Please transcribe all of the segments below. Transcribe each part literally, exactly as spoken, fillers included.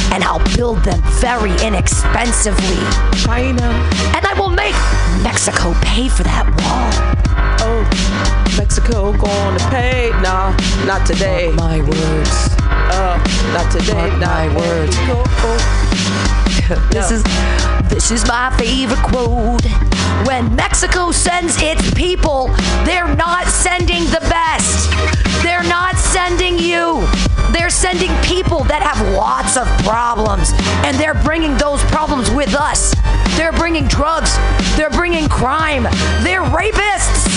and I'll build them very inexpensively. China. And I will make Mexico pay for that wall. Oh, Mexico gonna pay? Nah, not today. Mark my words. Uh, not today. Mark not my words. This is this is my favorite quote. When Mexico sends its people, they're not sending the best. They're not sending you. They're sending people that have lots of problems, and they're bringing those problems with us. They're bringing drugs. They're bringing crime. They're rapists.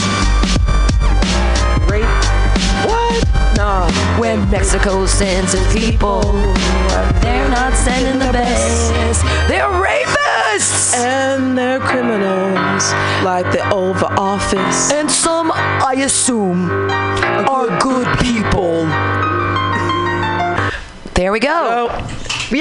Rape? What? Nah. When Mexico sends its people, they're not sending the best. They're rapists. And they're criminals, like the Oval Office. And some, I assume, are good people. There we go. Oh.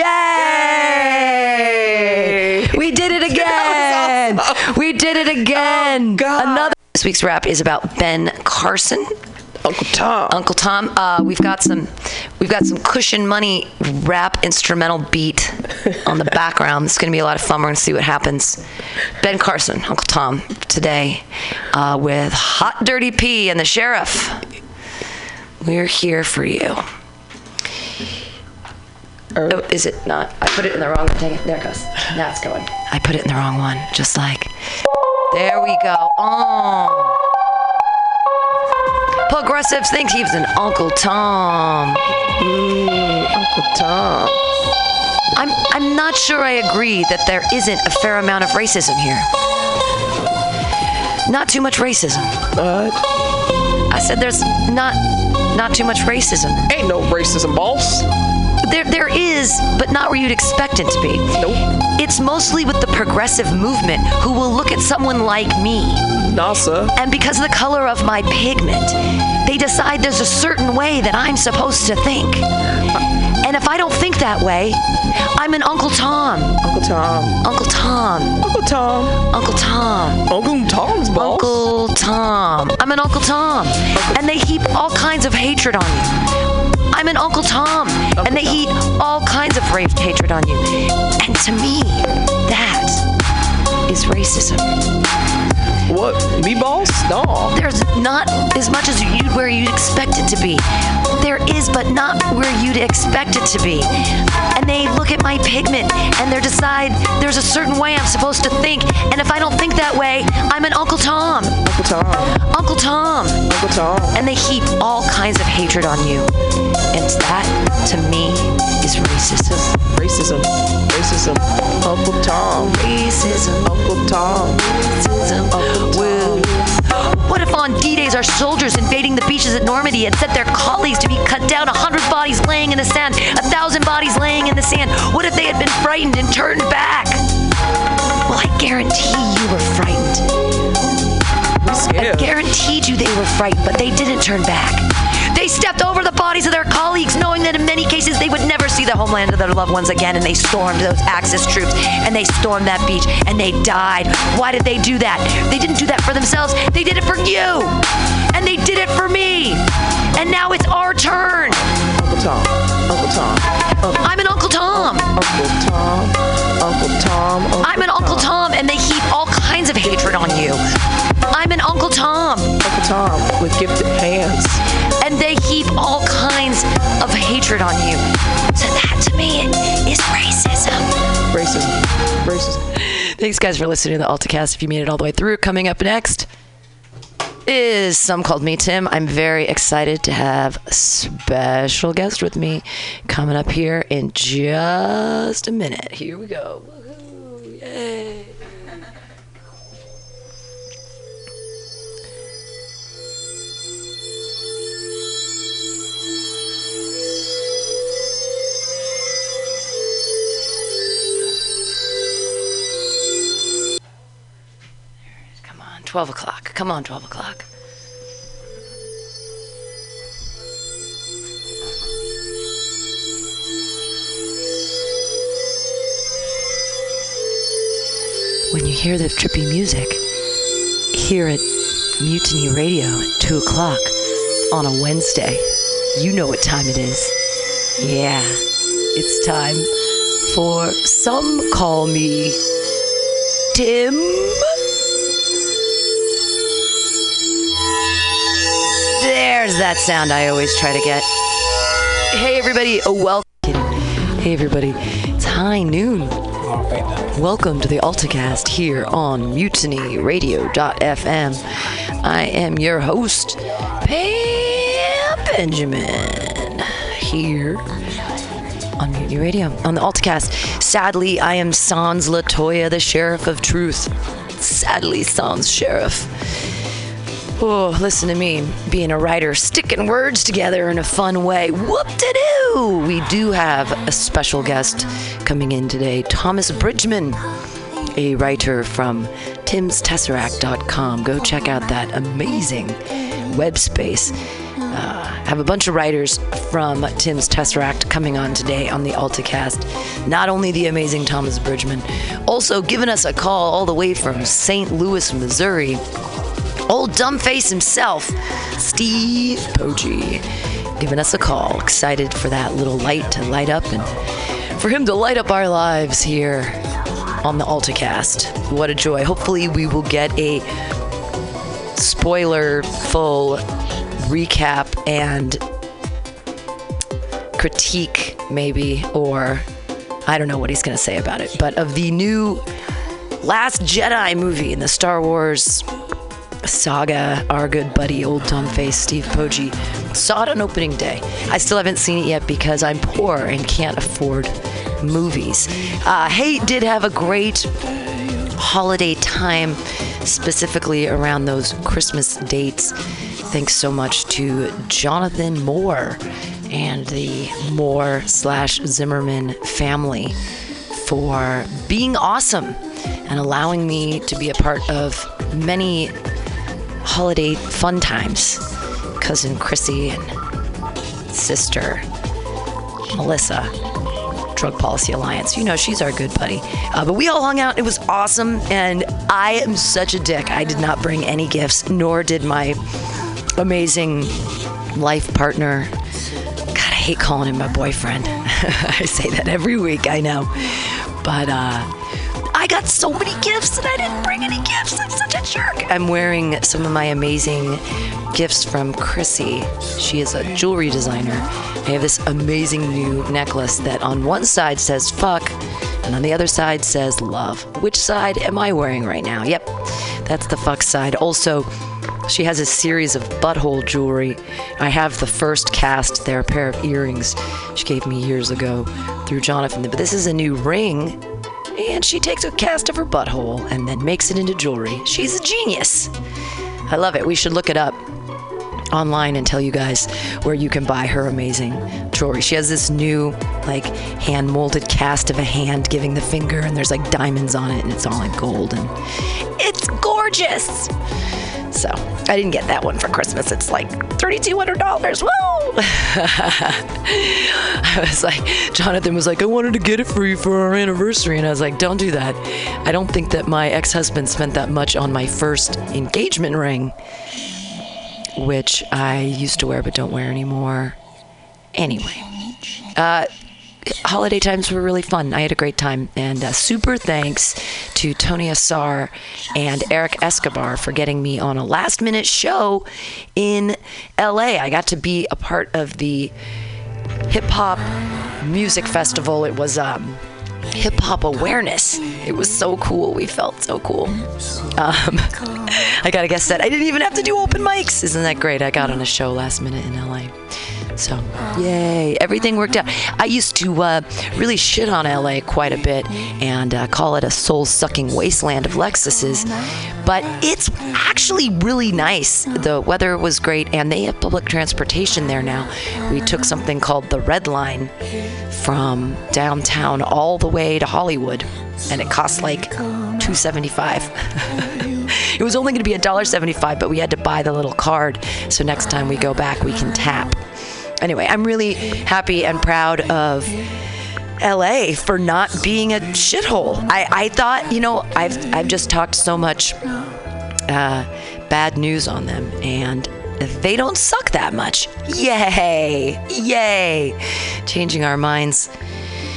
Yay! Yay! We did it again. Awesome. We did it again. Oh, God. Another. This week's rap is about Ben Carson. Uncle Tom. Uncle Tom. Uh, we've got some, we've got some Cushion Money rap instrumental beat on the background. It's going to be a lot of fun. We're going to see what happens. Ben Carson, Uncle Tom, today uh, with Hot Dirty P and the Sheriff. We're here for you. Oh, is it not? I put it in the wrong one. Dang it. There it goes. Now it's going. I put it in the wrong one. Just like. There we go. Oh. Progressives think he's an Uncle Tom. Mm, Uncle Tom. I'm I'm not sure I agree that there isn't a fair amount of racism here. Not too much racism. What? I said there's not not too much racism. Ain't no racism, boss. There there is, but not where you'd expect it to be. Nope. It's mostly with the progressive movement who will look at someone like me. NASA. And because of the color of my pigment, they decide there's a certain way that I'm supposed to think. And if I don't think that way, I'm an Uncle Tom. Uncle Tom. Uncle Tom. Uncle Tom. Uncle Tom. Uncle Tom's boss. Uncle Tom. I'm an Uncle Tom. And they heap all kinds of hatred on you. I'm an Uncle Tom. Uncle and they Tom. heap all kinds of ra- hatred on you. And to me, that is racism. What? Me, boss? No. There's not as much as you where you'd expect it to be. There is, but not where you'd expect it to be. And they look at my pigment and they decide there's a certain way I'm supposed to think. And if I don't think that way, I'm an Uncle Tom. Uncle Tom. Uncle Tom. Uncle Tom. And they heap all kinds of hatred on you. And that, to me, is racism. Racism. Racism. Uncle Tom. Racism. Uncle Tom. Racism. Uncle Tom. Will. What if on D-Days our soldiers invading the beaches at Normandy had set their colleagues to be cut down, a hundred bodies laying in the sand, a thousand bodies laying in the sand? What if they had been frightened and turned back? Well, I guarantee you were frightened. We scared. I guaranteed you they were frightened, but they didn't turn back. They stepped over the bodies of their colleagues, knowing that in many cases they would never see the homeland of their loved ones again, and they stormed those Axis troops, and they stormed that beach, and they died. Why did they do that? They didn't do that for themselves. They did it for you, and they did it for me, and now it's our turn. Uncle Tom. Uncle Tom. Uncle I'm an Uncle Tom. Uncle Tom. Uncle Tom. Uncle I'm an Uncle Tom, and they heap all kinds of hatred on you. I'm an Uncle Tom. Uncle Tom with gifted hands. And they heap all kinds of hatred on you. So that, to me, is racism. Racism. Racism. Thanks, guys, for listening to the AltaCast. If you made it all the way through, coming up next is Some Called Me Tim. I'm very excited to have a special guest with me coming up here in just a minute. Here we go. Woohoo! Yay! twelve o'clock. Come on, twelve o'clock. When you hear the trippy music, here at Mutiny Radio at two o'clock on a Wednesday, you know what time it is. Yeah, it's time for some call me Tim. There's that sound I always try to get. Hey everybody, oh welcome. Hey everybody, it's high noon. Welcome to the AltaCast here on Mutiny Radio dot f m. I am your host, Pam Benjamin, here on Mutiny Radio, on the AltaCast. Sadly, I am Sans Latoya, the Sheriff of Truth. Sadly, Sans Sheriff. Oh, listen to me, being a writer, sticking words together in a fun way. Whoop-de-doo! We do have a special guest coming in today, Thomas Bridgman, a writer from tims tesseract dot com. Go check out that amazing web space. Uh, have a bunch of writers from Tim's Tesseract coming on today on the AltaCast. Not only the amazing Thomas Bridgman, also giving us a call all the way from Saint Louis, Missouri. Old dumbface himself, Steve Poggi, giving us a call. Excited for that little light to light up and for him to light up our lives here on the AltaCast. What a joy. Hopefully we will get a spoiler-full recap and critique, maybe, or I don't know what he's going to say about it, but of the new Last Jedi movie in the Star Wars saga. Our good buddy, old dumbface Steve Poggi, saw it on opening day. I still haven't seen it yet because I'm poor and can't afford movies. Uh, hey, did have a great holiday time, specifically around those Christmas dates. Thanks so much to Jonathan Moore and the Moore slash Zimmerman family for being awesome and allowing me to be a part of many holiday fun times. Cousin Chrissy and sister Melissa, Drug Policy Alliance. You know, she's our good buddy. Uh, but we all hung out. It was awesome. And I am such a dick. I did not bring any gifts, nor did my amazing life partner. God, I hate calling him my boyfriend. I say that every week, I know. But, uh, I got so many gifts and I didn't bring any gifts. I'm such a jerk. I'm wearing some of my amazing gifts from Chrissy. She is a jewelry designer. I have this amazing new necklace that on one side says fuck and on the other side says love. Which side am I wearing right now? Yep, that's the fuck side. Also, she has a series of butthole jewelry. I have the first cast. They're a pair of earrings she gave me years ago through Jonathan. But this is a new ring. And she takes a cast of her butthole and then makes it into jewelry. She's a genius. I love it. We should look it up online and tell you guys where you can buy her amazing jewelry. She has this new, like, hand-molded cast of a hand giving the finger, and there's, like, diamonds on it, and it's all in gold, and it's gorgeous. So, I didn't get that one for Christmas. It's like three thousand two hundred dollars. Woo! I was like, Jonathan was like, I wanted to get it for you for our anniversary. And I was like, don't do that. I don't think that my ex-husband spent that much on my first engagement ring, which I used to wear but don't wear anymore. Anyway, uh, holiday times were really fun. I had a great time. And uh, super thanks to Tony Assar and Eric Escobar for getting me on a last minute show in L A. I got to be a part of the hip hop music festival. It was um, hip hop awareness. It was so cool. We felt so cool. Um, I got a guest set. I didn't even have to do open mics. Isn't that great? I got on a show last minute in L A. So, yay. Everything worked out. I used to uh, really shit on L A quite a bit and uh, call it a soul-sucking wasteland of Lexuses. But it's actually really nice. The weather was great, and they have public transportation there now. We took something called the Red Line from downtown all the way to Hollywood, and it cost like two dollars and seventy-five cents. It was only going to be one dollar and seventy-five cents, but we had to buy the little card, so next time we go back, we can tap. Anyway, I'm really happy and proud of L A for not being a shithole. I, I thought, you know, I've I've just talked so much uh, bad news on them, and they don't suck that much. Yay! Yay! Changing our minds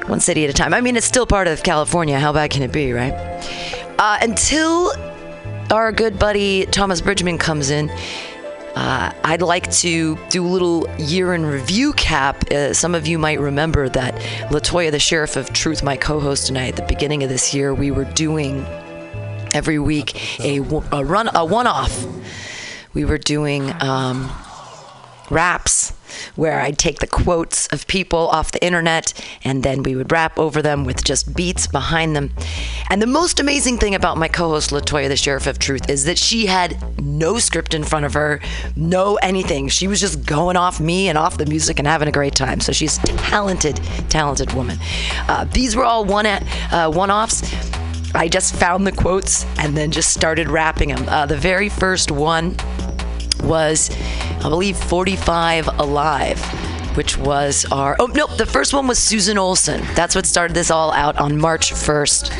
one city at a time. I mean, it's still part of California. How bad can it be, right? Uh, until our good buddy Thomas Bridgman comes in, uh, I'd like to do a little year in review cap. Uh, some of you might remember that LaToya, the Sheriff of Truth, my co-host tonight, at the beginning of this year, we were doing every week a, a run, a one-off. We were doing um, raps, where I'd take the quotes of people off the internet and then we would rap over them with just beats behind them. And the most amazing thing about my co-host LaToya, the Sheriff of Truth, is that she had no script in front of her, no anything. She was just going off me and off the music and having a great time. So she's a talented, talented woman. Uh, these were all one uh, one-offs. I just found the quotes and then just started rapping them. Uh, the very first one was, I believe, forty-five Alive, which was our... Oh, no, the first one was Susan Olsen. That's what started this all out on March first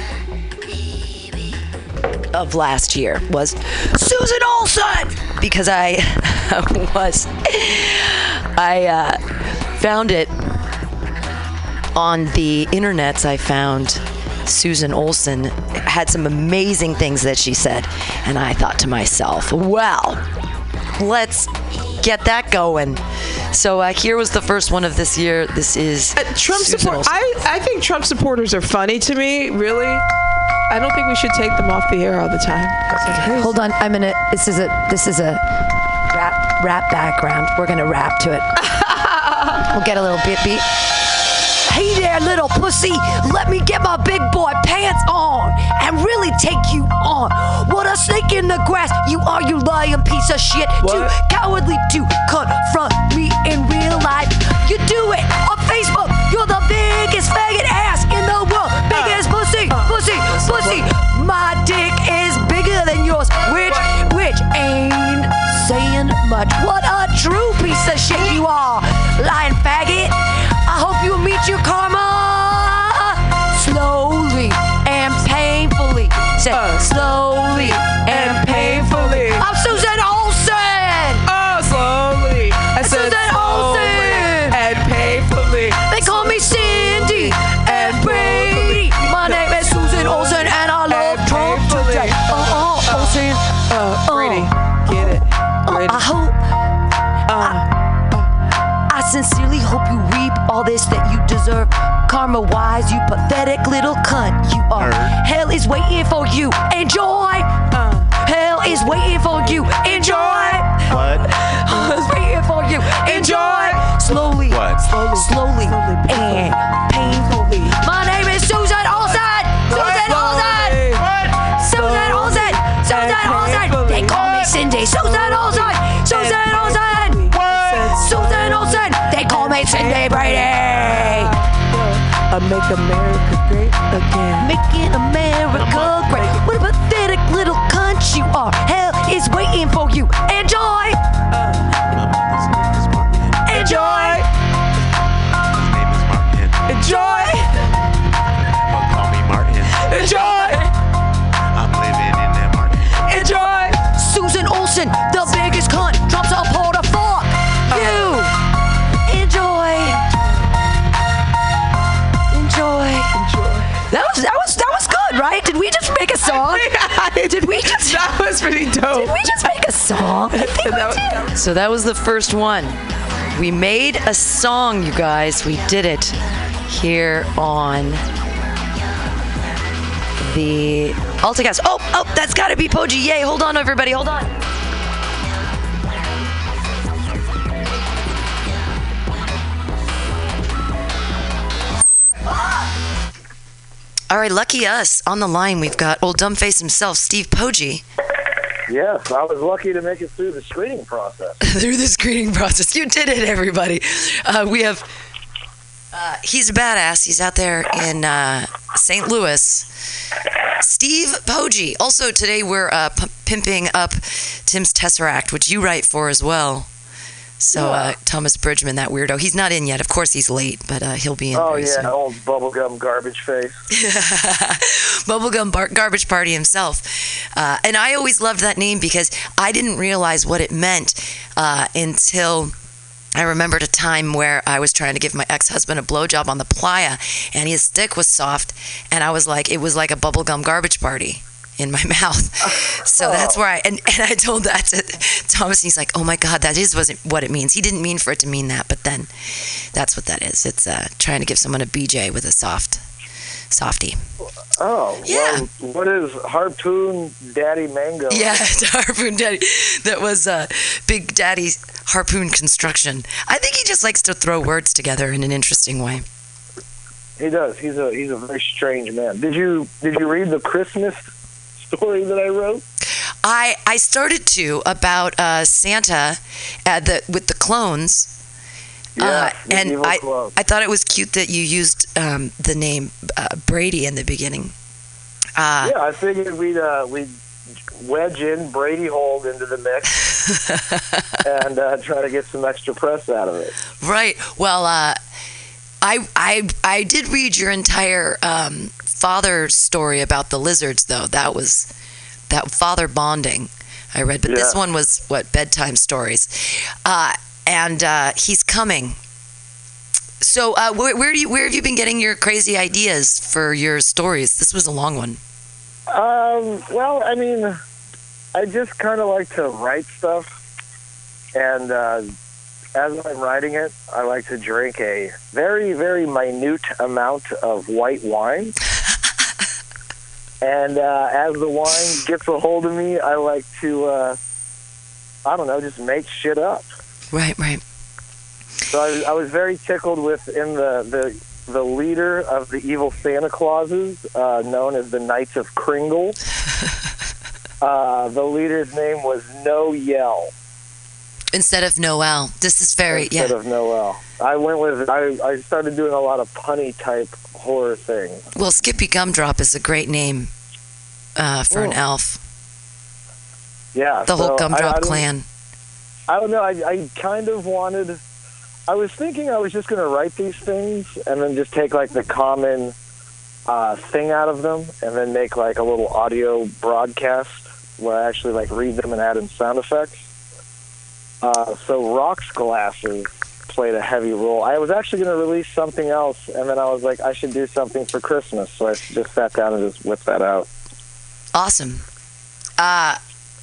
of last year, was Susan Olsen! Because I was... I uh, found it on the internets. I found Susan Olsen had some amazing things that she said. And I thought to myself, well... let's get that going. So uh, here was the first one of this year. This is uh, Trump support. I, I think Trump supporters are funny to me. Really, I don't think we should take them off the air all the time. Hold on, I'm gonna. This is a this is a rap rap background. We're gonna rap to it. We'll get a little bit beat. Hey there, little pussy, let me get my big boy pants on and really take you on. What a snake in the grass you are, you lying piece of shit. What? Too cowardly to confront me in real life. You do it on Facebook. You're the biggest faggot ass in the world. Biggest pussy, pussy, pussy. My dick is bigger than yours, which, which ain't saying much. What a true piece of shit you are, lying faggot. I hope you meet your karma slowly and painfully. Say uh, slowly and painfully. I'm Susan Olsen. Oh, slowly. I said Susan slowly Olsen. And painfully. They call me Cindy and Brady. My name is Susan Olsen and I love and Trump painfully. today. Uh, uh, Olsen. Uh, Brady, uh, get it. Brady. Uh, I hope. Uh, I, I sincerely hope you reap all this that you deserve. Karma-wise, you pathetic little cunt you are. Nerd. Hell is waiting for you. Enjoy. uh, Hell is waiting for you. Enjoy. What? Hell is waiting for you. Enjoy. Slowly. What? Slowly. Slowly. Slowly. And painfully. My name is Susan Olsen. Susan Olsen. What? Susan Olsen. Susan Olsen. They call me Cindy. Susan Olsen. Susan Olsen. Susan Olsen. They call me Cindy Brady. uh, make America great again. Making America great. What a pathetic little cunt you are. Hell is waiting for you. Enjoy. His name is Martin. Enjoy. His name is Martin. Enjoy. Well, call me Martin. Enjoy. I'm living in that Martin. Enjoy. Susan Olsen, the biggest cunt. Trump's a part of fuck. You. Enjoy. Enjoy. Enjoy. That was that was that was good, right? Did we just make a song? Did we just That was pretty dope. Did we just make a song? I think That we was- that did. So that was the first one. We made a song, you guys. We did it here on the AltaCast. Oh, oh, that's got to be Poji. Yay! Hold on, everybody. Hold on. All right, lucky us. On the line, we've got old dumbface himself, Steve Poji. Yes, I was lucky to make it through the screening process. Through the screening process. You did it, everybody. Uh, we have... Uh, he's a badass. He's out there in uh, Saint Louis. Steve Poji. Also, today we're uh, p- pimping up Tim's Tesseract, which you write for as well. So, uh, Thomas Bridgman, that weirdo. He's not in yet. Of course, he's late, but uh, he'll be in Oh, very yeah, soon. old bubblegum garbage face. Bubblegum bar- Garbage Party himself. Uh, and I always loved that name because I didn't realize what it meant uh, until I remembered a time where I was trying to give my ex-husband a blowjob on the playa, and his dick was soft, and I was like, it was like a bubblegum garbage party in my mouth. So Oh. that's where I, and, and I told that to Thomas, and he's like, oh my God, that is wasn't what it means. He didn't mean for it to mean that, but then that's what that is. It's uh, trying to give someone a B J with a soft, softie. Oh, Yeah. well, what is Harpoon Daddy Mango? Yeah, Harpoon Daddy. That was uh, Big Daddy's Harpoon Construction. I think he just likes to throw words together in an interesting way. He does. He's a he's a very strange man. Did you did you read the Christmas story that I wrote? I I started to about uh, Santa uh, the, with the clones. Yeah, Uh, the and evil I, clone. I thought it was cute that you used um, the name uh, Brady in the beginning. Uh, Yeah, I figured we'd uh, we'd wedge in Brady Hold into the mix and uh, try to get some extra press out of it. Right. Well, uh, I I I did read your entire um, father story about the lizards, though. That was that father bonding I read, but this Yeah. one was what bedtime stories, uh, and uh, he's coming. So uh, where, where do you where have you been getting your crazy ideas for your stories? This was a long one. Um, well, I mean, I just kind of like to write stuff, and uh, as I'm writing it, I like to drink a very, very minute amount of white wine. And uh, as the wine gets a hold of me, I like to, uh, I don't know, just make shit up. Right, right. So I, I was very tickled with in the, the the leader of the evil Santa Clauses, uh, known as the Knights of Kringle. uh, the leader's name was No Yell Instead of Noel, this is very instead yeah. of Noel. I went with I, I started doing a lot of punny type horror things. Well, Skippy Gumdrop is a great name uh, for an Oh. elf. Yeah, The whole so I- I Gumdrop don't- clan. I don't know. I, I kind of wanted. I was thinking I was just going to write these things and then just take like the common uh, thing out of them and then make like a little audio broadcast where I actually like read them and add in sound effects. Uh, so rocks glasses played a heavy role. I was actually going to release something else, and then I was like, I should do something for Christmas. So I just sat down and just whipped that out. Awesome. Uh,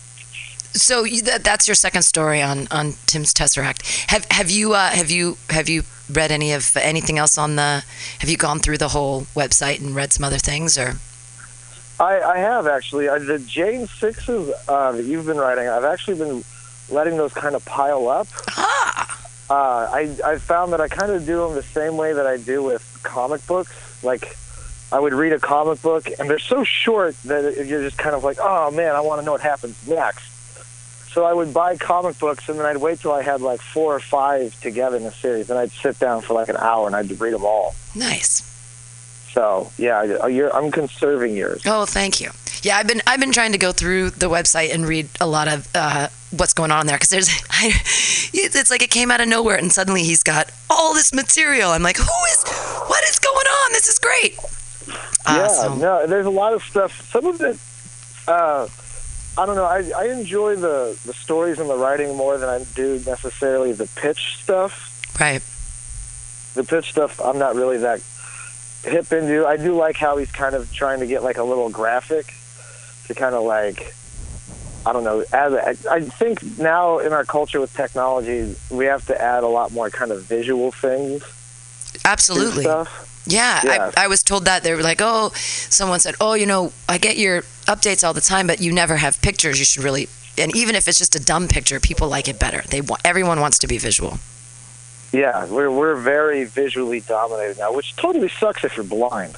so you, that, that's your second story on, on Tim's Tesseract. Have have you uh, have you have you read any of anything else on the? Have you gone through the whole website and read some other things, or? I, I have actually. I, the Jane Sixes uh, that you've been writing, I've actually been letting those kind of pile up. Ah, Uh, I I found that I kind of do them the same way that I do with comic books. Like, I would read a comic book, and they're so short that you're just kind of like, oh man, I want to know what happens next. So I would buy comic books, and then I'd wait till I had like four or five together in a series, and I'd sit down for like an hour and I'd read them all. nice. So yeah, I- you're, I'm conserving yours. Oh, thank you. Yeah, I've been I've been trying to go through the website and read a lot of uh, what's going on there, because there's I, it's it's like it came out of nowhere and suddenly he's got all this material. I'm like, who is what is going on? This is great. Uh, yeah, so- no, there's a lot of stuff. Some of it, uh, I don't know. I, I enjoy the, the stories and the writing more than I do necessarily the pitch stuff. right. The pitch stuff, I'm not really that hip into. I do like how he's kind of trying to get like a little graphic to kind of like, I don't know. Add, I, I think now in our culture with technology, we have to add a lot more kind of visual things to Absolutely. stuff. Yeah, Yeah. I, I was told that. They were like, oh, someone said, oh, you know, I get your updates all the time, but you never have pictures. You should really, and even if it's just a dumb picture, people like it better. They want, everyone wants to be visual. Yeah, we're we're very visually dominated now, which totally sucks if you're blind.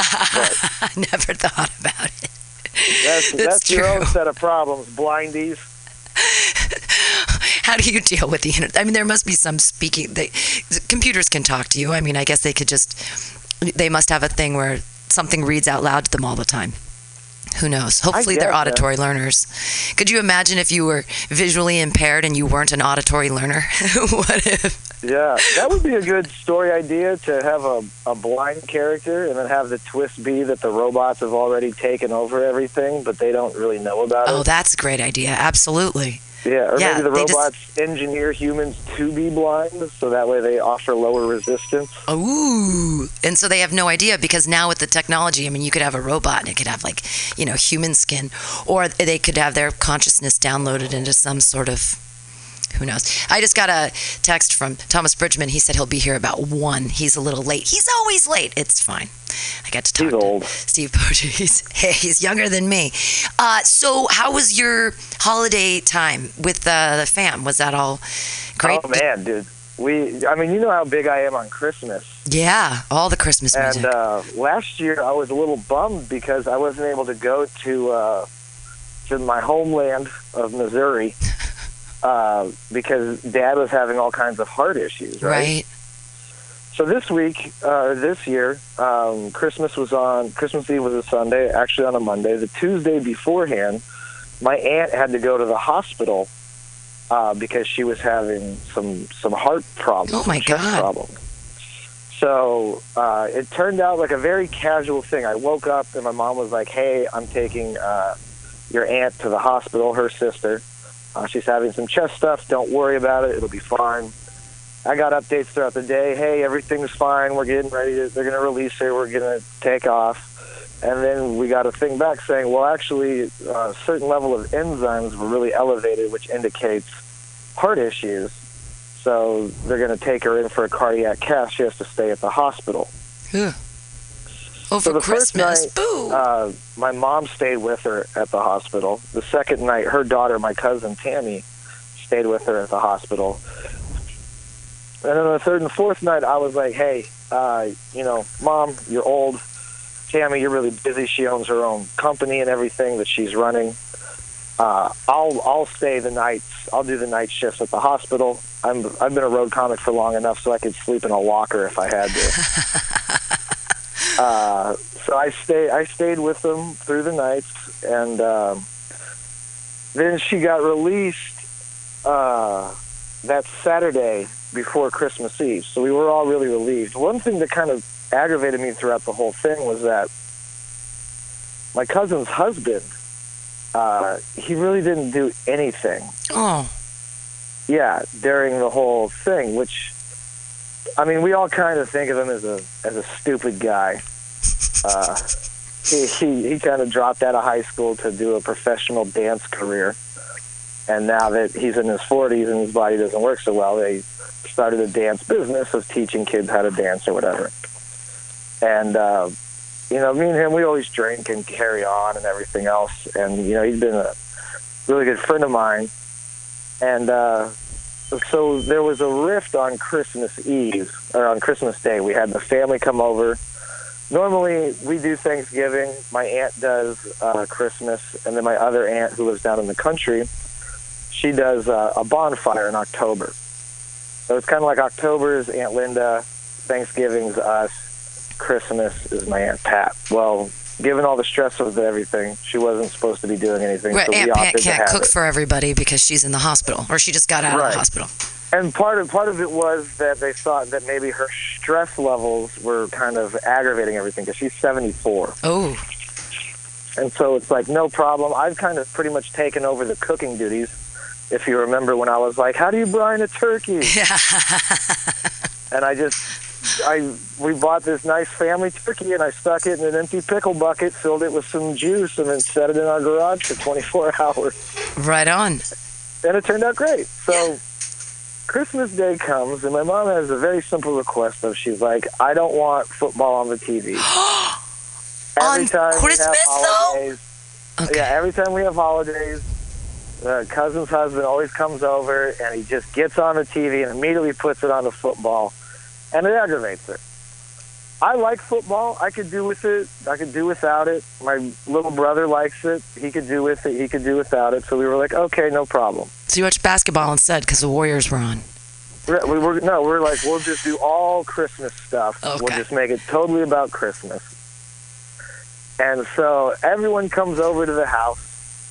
I never thought about it. That's, That's that's your own true. set of problems, blindies. How do you deal with the internet? I mean, there must be some speaking. They, computers can talk to you. I mean, I guess they could just. They must have a thing where something reads out loud to them all the time. Who knows? Hopefully, they're guess, yeah. auditory learners. Could you imagine if you were visually impaired and you weren't an auditory learner? What if? Yeah, that would be a good story idea to have a, a blind character and then have the twist be that the robots have already taken over everything, but they don't really know about Oh, it. that's a great idea. Absolutely. Yeah, or Yeah, maybe the they just- robots engineer humans to be blind, so that way they offer lower resistance. Ooh. And so they have no idea, because now with the technology, I mean, you could have a robot and it could have, like, you know, human skin, or they could have their consciousness downloaded into some sort of, who knows. I just got a text from Thomas Bridgman. He said he'll be here about one. He's a little late. He's always late. It's fine. I got to talk He's to old. Steve Poetry. He's, hey, he's younger than me. Uh, so how was your holiday time with uh, the fam? Was that all great? Oh man, dude. We, I mean, you know how big I am on Christmas. Yeah, all the Christmas music. And uh, last year I was a little bummed because I wasn't able to go to uh, to my homeland of Missouri uh, because Dad was having all kinds of heart issues, right? Right. So this week, uh, this year, um, Christmas was on, Christmas Eve was a Sunday, actually on a Monday. The Tuesday beforehand, my aunt had to go to the hospital uh, because she was having some, some heart problems. Oh, my chest God. Problems. So uh, it turned out like a very casual thing. I woke up and my mom was like, hey, I'm taking uh, your aunt to the hospital, her sister. Uh, she's having some chest stuff. Don't worry about it. It'll be fine. I got updates throughout the day. Hey, everything's fine. We're getting ready to, they're going to release her. We're going to take off. And then we got a thing back saying, well, actually, a certain level of enzymes were really elevated, which indicates heart issues. So they're going to take her in for a cardiac cath. She has to stay at the hospital. Ugh. Oh, So for the first Christmas. night, Boo. uh, my mom stayed with her at the hospital. The second night, her daughter, my cousin Tammy, stayed with her at the hospital. And then the third and fourth night, I was like, hey, uh, you know, Mom, you're old. Tammy, you're really busy. She owns her own company and everything that she's running. Uh, I'll I'll stay the nights. I'll do the night shifts at the hospital. I'm I've been a road comic for long enough so I could sleep in a locker if I had to. uh, so I stay I stayed with them through the nights, and um, then she got released uh, that Saturday before Christmas Eve. So we were all really relieved. One thing that kind of aggravated me throughout the whole thing was that my cousin's husband, uh, he really didn't do anything. Oh. Yeah, during the whole thing, which, I mean, we all kind of think of him as a as a stupid guy. Uh, he he, he kind of dropped out of high school to do a professional dance career. And now that he's in his forties and his body doesn't work so well, they started a dance business of teaching kids how to dance or whatever. And, uh, you know, me and him, we always drink and carry on and everything else. And, you know, he's been a really good friend of mine. And uh, so there was a rift on Christmas Eve, or on Christmas Day. We had the family come over. Normally, we do Thanksgiving. My aunt does uh, Christmas. And then my other aunt, who lives down in the country, she does uh, a bonfire in October. So it's kind of like October's Aunt Linda, Thanksgiving's us, Christmas is my Aunt Pat. Well, given all the stress of everything, she wasn't supposed to be doing anything. Right, so Aunt we Pat opted to can't have cook it. for everybody because she's in the hospital, or she just got out of Right. the hospital. And part of part of it was that they thought that maybe her stress levels were kind of aggravating everything because she's seventy-four. Oh. And so it's like, no problem. I've kind of pretty much taken over the cooking duties. If you remember when I was like, how do you brine a turkey? And I just, I we bought this nice family turkey, and I stuck it in an empty pickle bucket, filled it with some juice, and then set it in our garage for twenty-four hours. Right on. And it turned out great. So Christmas Day comes, and my mom has a very simple request of, she's like, I don't want football on the T V. On Christmas, though? Okay. Yeah, every time we have holidays, the cousin's husband always comes over, and he just gets on the T V and immediately puts it on the football, and it aggravates her. I like football. I could do with it. I could do without it. My little brother likes it. He could do with it. He could do without it. So we were like, okay, no problem. So you watched basketball instead because the Warriors were on. We're, we were no, we're like, we'll just do all Christmas stuff. Okay. We'll just make it totally about Christmas. And so everyone comes over to the house,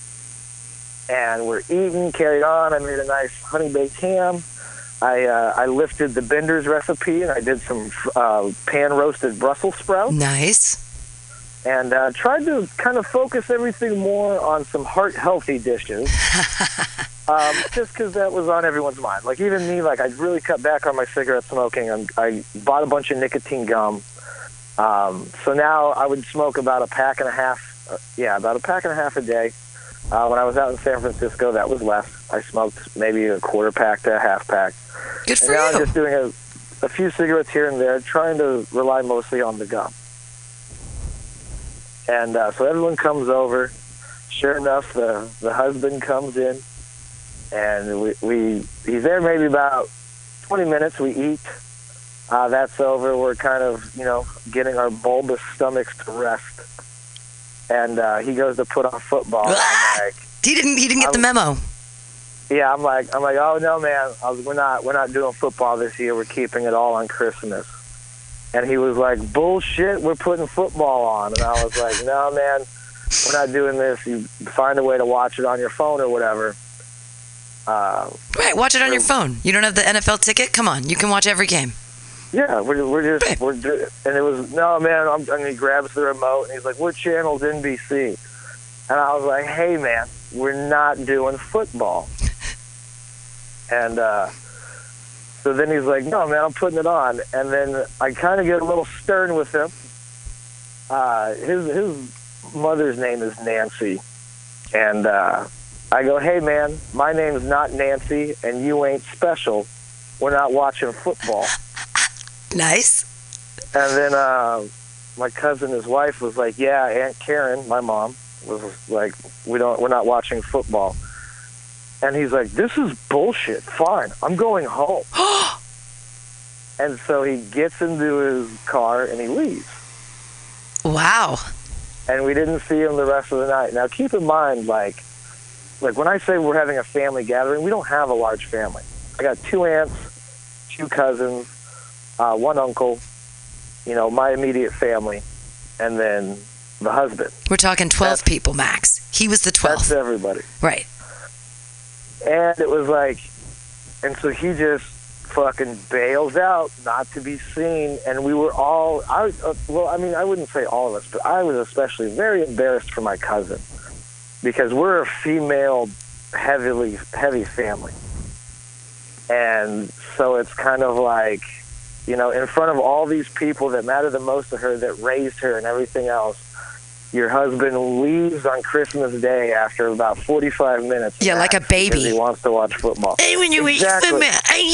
and we're eating, carried on. I made a nice honey baked ham. I uh, I lifted the Bender's recipe, and I did some uh, pan roasted Brussels sprouts, Nice. and uh, tried to kind of focus everything more on some heart healthy dishes. Um, just because that was on everyone's mind. Like, even me, like, I really cut back on my cigarette smoking. I'm, I bought a bunch of nicotine gum. Um, so now I would smoke about a pack and a half, uh, yeah, about a pack and a half a day. Uh, when I was out in San Francisco, that was less. I smoked maybe a quarter pack to a half pack. Good for and now you. I'm just doing a, a few cigarettes here and there, trying to rely mostly on the gum. And uh, so everyone comes over. Sure enough, the, the husband comes in. And we, we he's there maybe about twenty minutes. We eat. Uh, that's over. We're kind of, you know, getting our bulbous stomachs to rest. And uh, he goes to put on football. I'm like, he didn't. He didn't get the I'm- memo. yeah, I'm like, I'm like, oh no, man, I was, we're not, we're not doing football this year. We're keeping it all on Christmas. And he was like, bullshit, we're putting football on. And I was like, no, man, we're not doing this. You find a way to watch it on your phone or whatever. Uh, Right, watch it on your phone. You don't have the N F L ticket? Come on, you can watch every game. Yeah, we're we're just Right. we're do- and it was no man. I'm, and he grabs the remote and he's like, "What channel's N B C?" And I was like, "Hey man, we're not doing football." And uh, so then he's like, "No man, I'm putting it on." And then I kind of get a little stern with him. Uh, his his mother's name is Nancy, and uh, I go, "Hey man, my name's not Nancy, and you ain't special. We're not watching football." Nice. And then uh, my cousin, his wife, was like, "Yeah, Aunt Karen, my mom, was like, we don't, we're not watching football." And he's like, "This is bullshit. Fine, I'm going home." And so he gets into his car and he leaves. Wow. And we didn't see him the rest of the night. Now, keep in mind, like, like when I say we're having a family gathering, we don't have a large family. I got two aunts, two cousins, uh, one uncle, you know, my immediate family, and then the husband. We're talking twelve That's- people max. He was the That's twelfth. everybody. Right. And it was like, and so he just fucking bails out, not to be seen. And we were all, I uh, well, I mean, I wouldn't say all of us, but I was especially very embarrassed for my cousin because we're a female, heavily heavy family, and so it's kind of like, you know, in front of all these people that matter the most to her, that raised her and everything else, your husband leaves on Christmas Day after about forty-five minutes. Yeah, like a max, baby. because he wants to watch football. I want to wait Exactly. for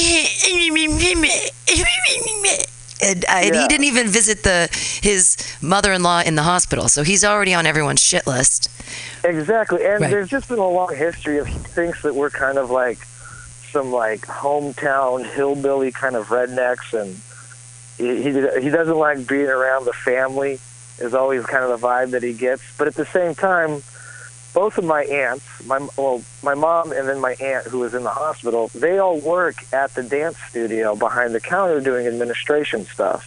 my. And, uh, and he Yeah. didn't even visit the his mother-in-law in the hospital, so he's already on everyone's shit list. Exactly, and Right. there's just been a long history of he thinks that we're kind of like some like hometown hillbilly kind of rednecks, and he he, he doesn't like being around the family. Is always kind of the vibe that he gets. But at the same time, both of my aunts, my well, my mom and then my aunt who was in the hospital, they all work at the dance studio behind the counter doing administration stuff.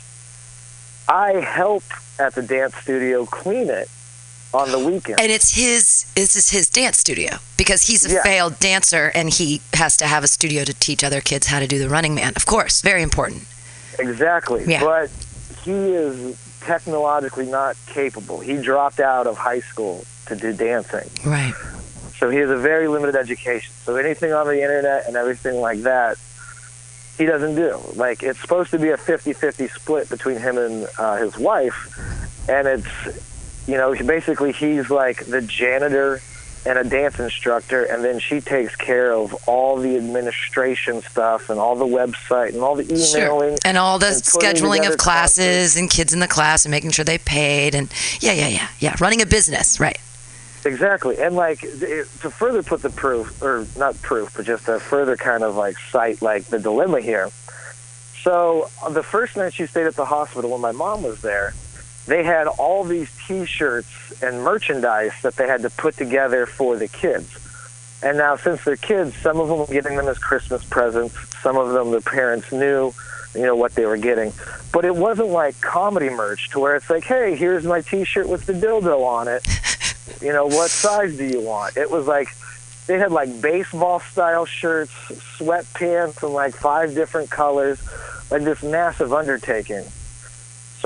I help at the dance studio clean it on the weekend. And it's his. This is his dance studio because he's a Yeah. failed dancer, and he has to have a studio to teach other kids how to do the Running Man. Of course, very important. Exactly. Yeah. But he is technologically not capable. He dropped out of high school to do dancing. Right. So he has a very limited education. So anything on the internet and everything like that, he doesn't do. Like, it's supposed to be a fifty-fifty split between him and uh, his wife. And it's, you know, basically he's like the janitor and a dance instructor, and then she takes care of all the administration stuff and all the website and all the emailing. Sure. And all the and putting scheduling together of classes concerts. and kids in the class and making sure they paid and yeah, yeah, yeah, yeah. Running a business, right? Exactly. And like it, to further put the proof, or not proof, but just to further kind of like cite like the dilemma here. So uh, the first night she stayed at the hospital when my mom was there, they had all these T-shirts and merchandise that they had to put together for the kids. And now, since they're kids, some of them were getting them as Christmas presents. Some of them, the parents knew, you know, what they were getting. But it wasn't like comedy merch to where it's like, hey, here's my T-shirt with the dildo on it. You know, what size do you want? It was like they had like baseball-style shirts, sweatpants in like five different colors, like this massive undertaking. So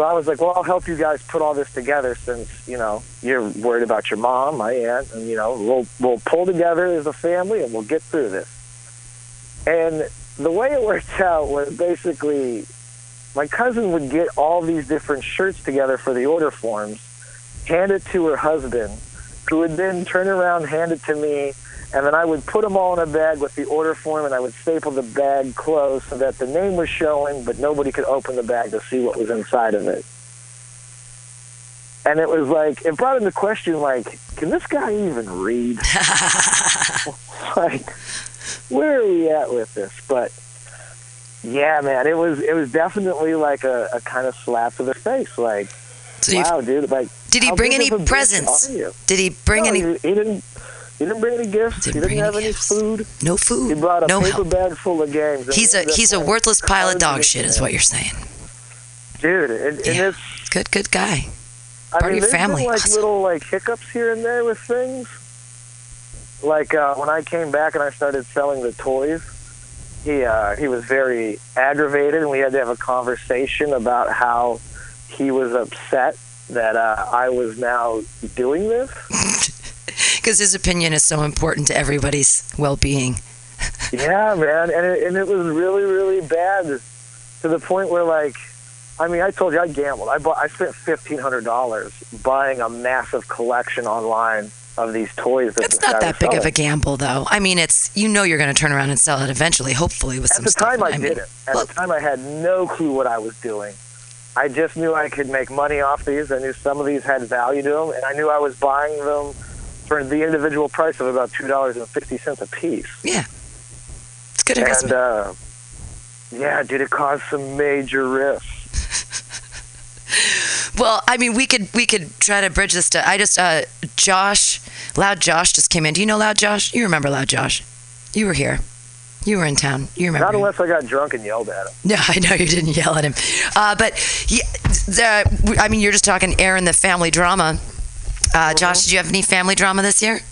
so I was like, well, I'll help you guys put all this together since, you know, you're worried about your mom, my aunt, and, you know, we'll, we'll pull together as a family and we'll get through this. And the way it worked out was basically my cousin would get all these different shirts together for the order forms, hand it to her husband, who would then turn around, hand it to me, and then I would put them all in a bag with the order form, and I would staple the bag closed so that the name was showing, but nobody could open the bag to see what was inside of it. And it was like, it brought into question, like, can this guy even read? Like, where are we at with this? But yeah, man, it was it was definitely like a, a kind of slap to the face. Like, So you- wow, dude, like, Did he how bring big any of a bitch presents? are you? Did he bring No, any? He, he didn't. He didn't bring any gifts. Didn't he didn't bring have any any gifts. food. No He food. brought a No paper help. bag full of games. and He's he a ended up he's a playing worthless pile of cards dog with shit, is him. what you're saying. Dude, and, and Yeah. it's. Good, good guy. I Part of mean, your there's family. been like Awesome. little like hiccups here and there with things. Like uh, when I came back and I started selling the toys, he uh, he was very aggravated, and we had to have a conversation about how he was upset that uh, I was now doing this. Because his opinion is so important to everybody's well-being. Yeah, man, and it, and it was really, really bad to the point where, like, I mean, I told you I gambled. I bought, I spent fifteen hundred dollars buying a massive collection online of these toys. That It's this not guy that was big of a selling. gamble, though. I mean, it's you know you're going to turn around and sell it eventually, hopefully, with At some the stuff. time, I, mean, didn't. At well, the time, I had no clue what I was doing. I just knew I could make money off these. I knew some of these had value to them, and I knew I was buying them for the individual price of about two dollars and fifty cents a piece. yeah, it's good And investment. uh, yeah, dude, it caused some major risks. Well, I mean, we could we could try to bridge this to. I just uh, Josh, Loud Josh just came in. Do you know Loud Josh? You remember Loud Josh? You were here. You were in town. You remember? Not him. unless I got drunk and yelled at him. No, I know you didn't yell at him. Uh, but yeah, the, I mean, you're just talking Aaron, the family drama. Uh, Josh, did you have any family drama this year?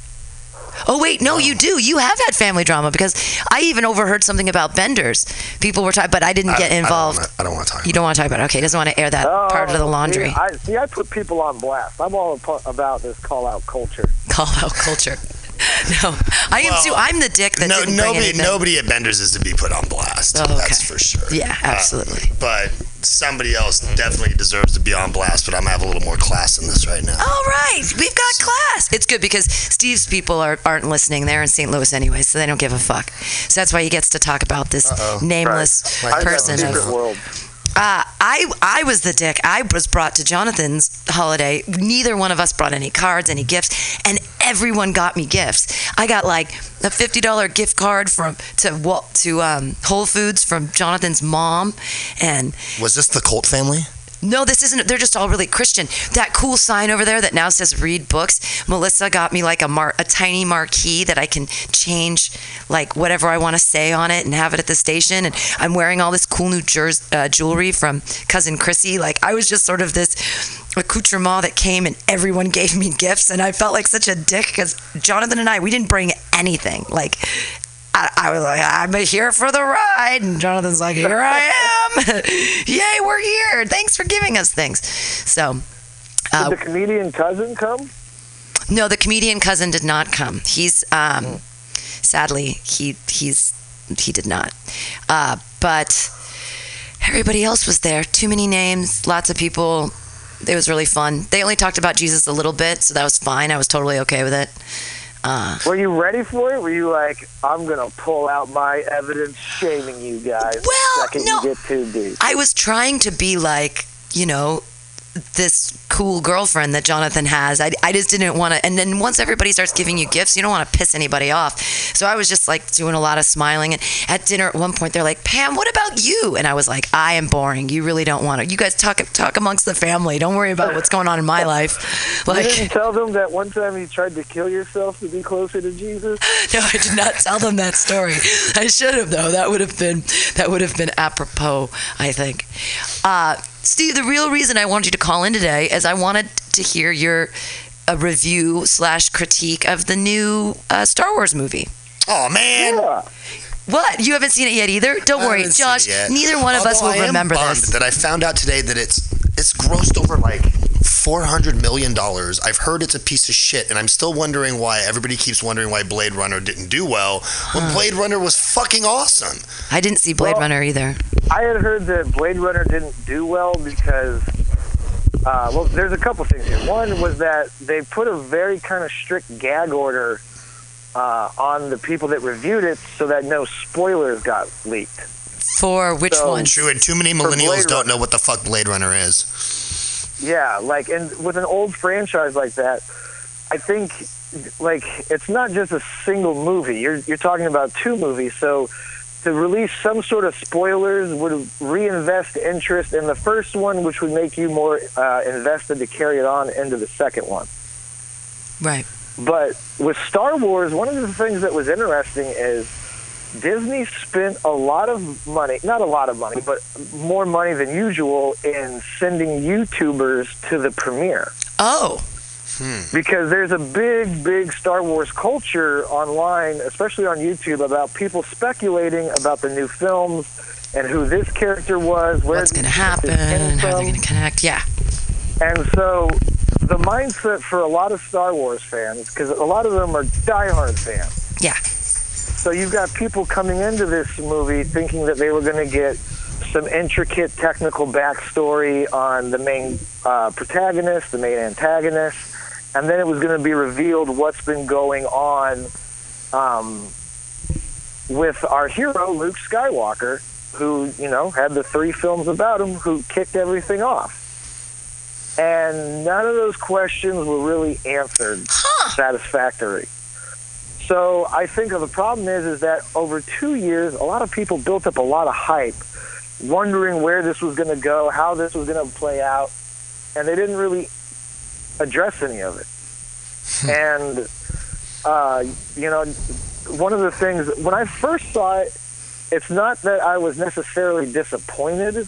Oh, wait, no, you do. You have had family drama because I even overheard something about Benders. People were talking, but I didn't I- get involved. I don't want to talk. You don't want to talk about it. Okay, doesn't want to air that Oh, part of the laundry. See I, see, I put people on blast. I'm all ap- about this call-out culture. Call out culture. No, I am Well, too. I'm the dick that No, didn't bring nobody, anything. nobody at Bender's is to be put on blast. Oh, okay. That's for sure. Yeah, absolutely. Uh, but somebody else definitely deserves to be on blast. But I'm gonna have a little more class in this right now. All right, we've got class. It's good because Steve's people are, aren't listening. They're in Saint Louis anyway, so they don't give a fuck. So that's why he gets to talk about this Uh-oh. nameless Right. I got person. secret of- world. Uh, I I was the dick. I was brought to Jonathan's holiday. Neither one of us brought any cards, any gifts, and everyone got me gifts. I got like a fifty dollars gift card from to Wa- to um, Whole Foods from Jonathan's mom, and Was this the Colt family? no, this isn't. They're just all really Christian. That cool sign over there that now says "Read Books." Melissa got me like a mar- a tiny marquee that I can change like whatever I want to say on it and have it at the station. And I'm wearing all this cool new jers- uh, jewelry from cousin Chrissy. Like I was just sort of this accoutrement that came and everyone gave me gifts, and I felt like such a dick because Jonathan and I we didn't bring anything. Like. I, I was like, I'm here for the ride. And Jonathan's like, here I am. Yay, we're here. Thanks for giving us things. So, uh, Did the comedian cousin come? no, the comedian cousin did not come. He's, um, sadly, he he's he did not. Uh, but everybody else was there. Too many names, lots of people. It was really fun. They only talked about Jesus a little bit, so that was fine. I was totally okay with it. Uh, Were you ready for it? Were you like, I'm going to pull out my evidence shaming you guys Well, the second no. you get too deep? I was trying to be like, you know, this cool girlfriend that Jonathan has. I, I just didn't want to. And then once everybody starts giving you gifts, you don't want to piss anybody off. So I was just like doing a lot of smiling. And at dinner at one point, they're like, Pam, what about you? And I was like, I am boring. You really don't want to. You guys talk talk amongst the family. Don't worry about what's going on in my life. You didn't Like, tell them that one time you tried to kill yourself to be closer to Jesus? no, I did not tell them that story. I should have though. That would have been that would have been apropos, I think. Uh, Steve, the real reason I wanted you to call in today is I wanted to hear your a review slash critique of the new uh, Star Wars movie. Oh man, Yeah. What? You haven't seen it yet either? Don't I worry, haven't seen Josh. it yet. Neither one of us Although will I am remember bummed this. that I found out today that it's it's grossed over like four hundred million dollars. I've heard it's a piece of shit, and I'm still wondering why everybody keeps wondering why Blade Runner didn't do well when Huh. Blade Runner was fucking awesome. I didn't see Blade Well- Runner either. I had heard that Blade Runner didn't do well because, uh, well, there's a couple things here. One was that they put a very kind of strict gag order uh, on the people that reviewed it so that no spoilers got leaked. For which So- one? True, and too many For millennials Blade don't Runner. know what the fuck Blade Runner is. Yeah, like, and with an old franchise like that, I think, like, it's not just a single movie. You're you're talking about two movies, so to release some sort of spoilers would reinvest interest in the first one, which would make you more uh, invested to carry it on into the second one. Right. But with Star Wars, one of the things that was interesting is Disney spent a lot of money, not a lot of money, but more money than usual in sending YouTubers to the premiere. Oh. Because there's a big, big Star Wars culture online, especially on YouTube, about people speculating about the new films and who this character was, where What's going to these happen? characters came How they're from. going to connect? Yeah. And so the mindset for a lot of Star Wars fans, because a lot of them are diehard fans. Yeah. So you've got people coming into this movie thinking that they were going to get some intricate technical backstory on the main uh, protagonist, the main antagonist, and then it was going to be revealed what's been going on um, with our hero, Luke Skywalker, who, you know, had the three films about him, who kicked everything off. And none of those questions were really answered Huh. satisfactory. So I think the problem is, is that over two years, a lot of people built up a lot of hype, wondering where this was going to go, how this was going to play out, and they didn't really address any of it. And, uh, you know, one of the things, when I first saw it, it's not that I was necessarily disappointed.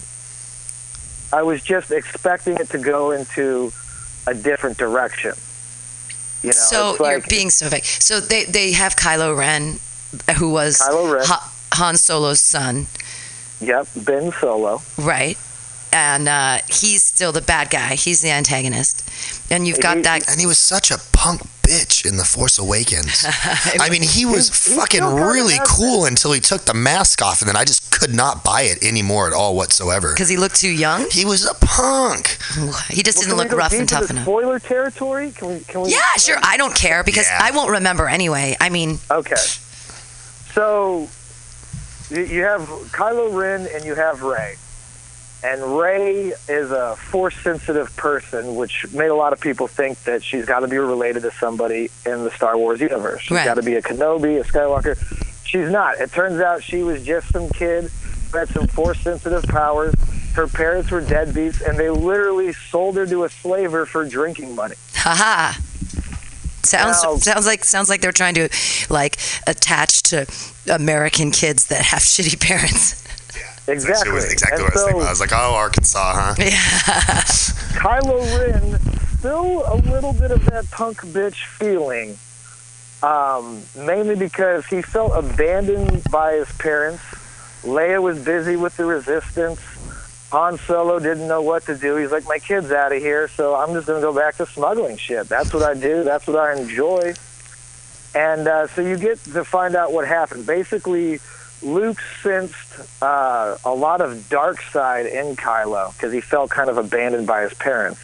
I was just expecting it to go into a different direction. You know, So it's you're like, being so vague. So they, they have Kylo Ren, who was Kylo Ren. Ha- Han Solo's son, yep, Ben Solo. right? And uh, he's still the bad guy. He's the antagonist. And you've got He- that. And he was such a punk bitch in The Force Awakens. I mean, he was He's- he's fucking still kinda really has cool until he took the mask off, and then I just could not buy it anymore at all whatsoever. Because he looked too young. He was a punk. He just Well, didn't can we look go rough deep and tough into enough. spoiler territory? Can we? Can we? Yeah, sure. I don't care because Yeah. I won't remember anyway. I mean, Okay. So you you have Kylo Ren and you have Rey. And Rey is a Force-sensitive person, which made a lot of people think that she's got to be related to somebody in the Star Wars universe. She's Right. got to be a Kenobi, a Skywalker. She's not. It turns out she was just some kid who had some Force-sensitive powers. Her parents were deadbeats, and they literally sold her to a slaver for drinking money. haha. Sounds Now- sounds like sounds like they're trying to like attach to American kids that have shitty parents. Exactly. It was exactly And what I was so, thinking. I was like, oh, Arkansas, huh? Yeah. Kylo Ren, still a little bit of that punk bitch feeling, um, mainly because he felt abandoned by his parents. Leia was busy with the Resistance. Han Solo didn't know what to do. He's like, my kid's out of here, so I'm just going to go back to smuggling shit. That's what I do. That's what I enjoy. And uh, so you get to find out what happened. Basically, Luke sensed uh, a lot of dark side in Kylo because he felt kind of abandoned by his parents.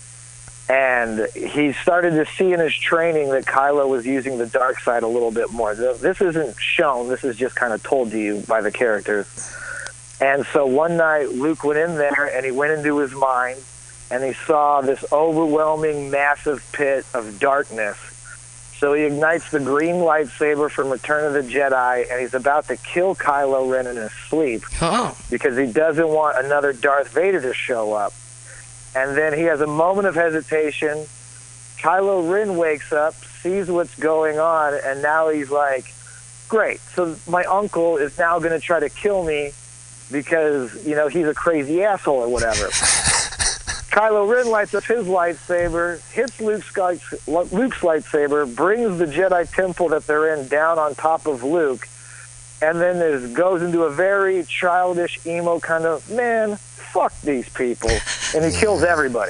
And he started to see in his training that Kylo was using the dark side a little bit more. This isn't shown. This is just kind of told to you by the characters. And so one night, Luke went in there, and he went into his mind, and he saw this overwhelming, massive pit of darkness. So he ignites the green lightsaber from Return of the Jedi, and he's about to kill Kylo Ren in his sleep Oh. because he doesn't want another Darth Vader to show up. And then he has a moment of hesitation. Kylo Ren wakes up, sees what's going on, and now he's like, great, so my uncle is now going to try to kill me because, you know, he's a crazy asshole or whatever. Kylo Ren lights up his lightsaber, hits Luke's, Luke's lightsaber, brings the Jedi temple that they're in down on top of Luke, and then it goes into a very childish, emo kind of, man, fuck these people, and he kills everybody.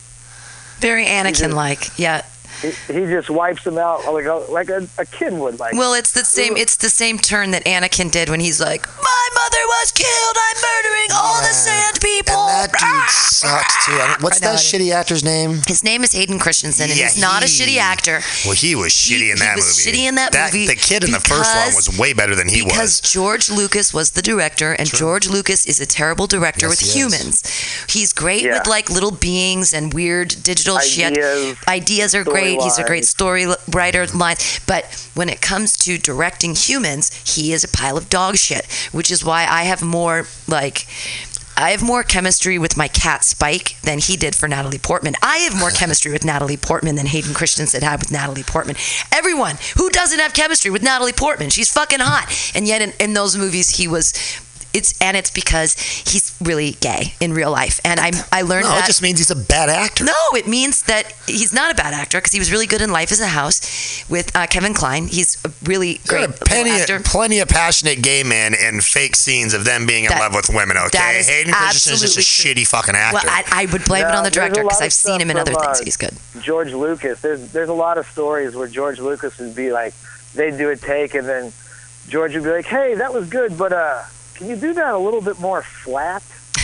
Very Anakin-like, yeah. He, he just wipes them out like a, like a, a kid would. Like, well, it's the same. It's the same turn that Anakin did when he's like, "My mother was killed. I'm murdering all the sand people." And that dude Ah! sucks too. I mean, what's I know that it is. shitty actor's name? His name is Hayden Christensen, and Yeah, he's not a he- shitty actor. Well, he was shitty He- in he that was movie. shitty in that movie The kid in the first one because- was way better than he Because was. George Lucas was the director, and George Lucas is a terrible director Yes, with he is. humans. He's great Yeah. with like little beings and weird digital shit. Ideas, Ideas are great. He's a great storylines. story l- writer. Lines, but when it comes to directing humans, he is a pile of dog shit. Which is why I have more like. I have more chemistry with my cat Spike than he did for Natalie Portman. I have more chemistry with Natalie Portman than Hayden Christensen had with Natalie Portman. Everyone who doesn't have chemistry with Natalie Portman, she's fucking hot. And yet in, in those movies he was it's and it's because he's really gay in real life. And I I learned No, that it just means he's a bad actor. no, it means that he's not a bad actor because he was really good in Life is a House with uh, Kevin Kline. He's a really There great are plenty, actor. plenty of passionate gay men in fake scenes of them being in That- love with women, that okay? is Hayden Christensen is just a absolutely shitty fucking actor. Well, I, I would blame it Now, on the there's a director lot because of I've seen stuff him in other from, things. uh, He's good. George Lucas. There's there's a lot of stories where George Lucas would be like, they'd do a take, and then George would be like, "Hey, that was good, but uh, can you do that a little bit more flat?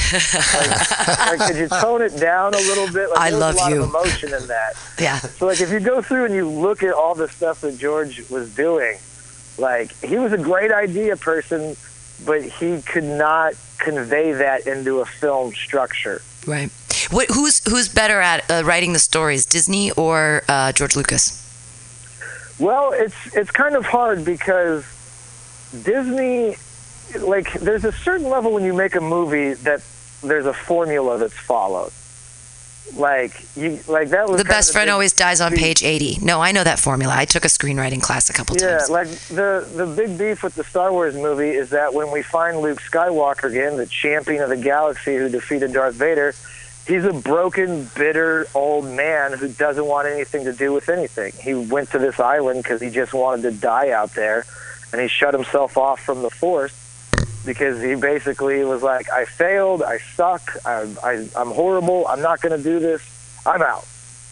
like, like, could you tone it down a little bit?" Like, I there was love a lot you. of emotion in that. Yeah. So, like, if you go through and you look at all the stuff that George was doing, like, he was a great idea person, but he could not convey that into a film structure. Right. What, who's who's better at uh, writing the stories, Disney or uh, George Lucas? Well, it's it's kind of hard because Disney, like, there's a certain level when you make a movie that there's a formula that's followed. Like you, like that was The kind best of friend big- always dies on big- page eighty. No, I know that formula. I took a screenwriting class a couple Yeah, times. like the the big beef with the Star Wars movie is that when we find Luke Skywalker again, the champion of the galaxy who defeated Darth Vader, he's a broken, bitter old man who doesn't want anything to do with anything. He went to this island because he just wanted to die out there, and he shut himself off from the Force because he basically was like, "I failed. I suck. I, I, I'm horrible. I'm not going to do this. I'm out."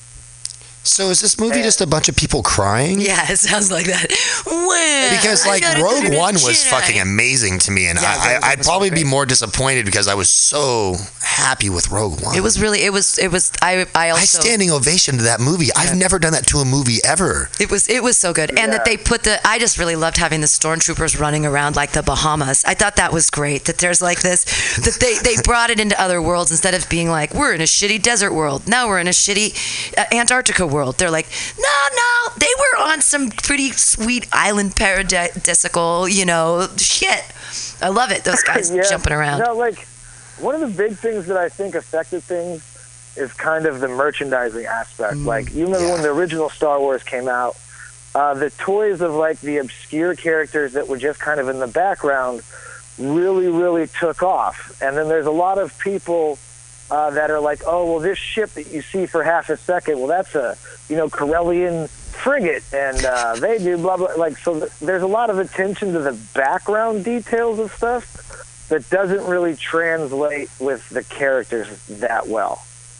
So is this movie just a bunch of people crying? Yeah, it sounds like that. Well, Because I like gotta go Rogue to the One was Jedi. fucking amazing to me, and Yeah, Rogue I, One I, I'd was probably great. be more disappointed because I was so happy with Rogue One. It was really. It was. It was. I. I also. I standing ovation to that movie. I've never done that to a movie ever. It was it was so good, and that they put the. I just really loved having the stormtroopers running around like the Bahamas. I thought that was great. That there's like this, that they they brought it into other worlds instead of being like we're in a shitty desert world. Now we're in a shitty uh, Antarctica world. They're like no no, they were on some pretty sweet island paradisical, you know, shit. I love it. Those guys Yeah. jumping around. No, like, one of the big things that I think affected things is kind of the merchandising aspect. Mm, like, you remember when the original Star Wars came out, uh, the toys of, like, the obscure characters that were just kind of in the background really, really took off. And then there's a lot of people uh, that are like, oh, well, this ship that you see for half a second, well, that's a, you know, Corellian frigate, and uh, they do blah, blah. Like, so th- there's a lot of attention to the background details of stuff that doesn't really translate with the characters that well.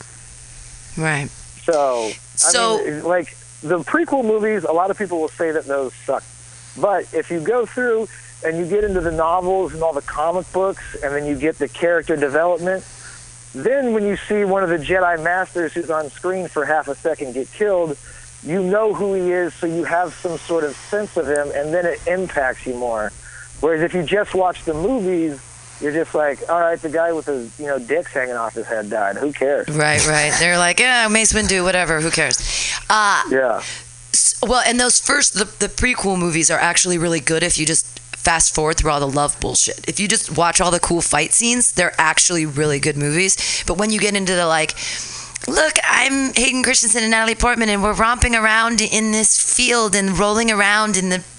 Right. So, So- I mean, like, the prequel movies, a lot of people will say that those suck. But if you go through and you get into the novels and all the comic books, and then you get the character development, then when you see one of the Jedi Masters who's on screen for half a second get killed, you know who he is, so you have some sort of sense of him, and then it impacts you more. Whereas if you just watch the movies, you're just like, all right, the guy with his, you know, dicks hanging off his head died. Who cares? Right, right. They're like, yeah, Mace Windu, whatever. Who cares? Uh, Yeah. s- well, and those first, the, the prequel movies are actually really good if you just fast forward through all the love bullshit. If you just watch all the cool fight scenes, they're actually really good movies. But when you get into the like, look, I'm Hayden Christensen and Natalie Portman, and we're romping around in this field and rolling around in the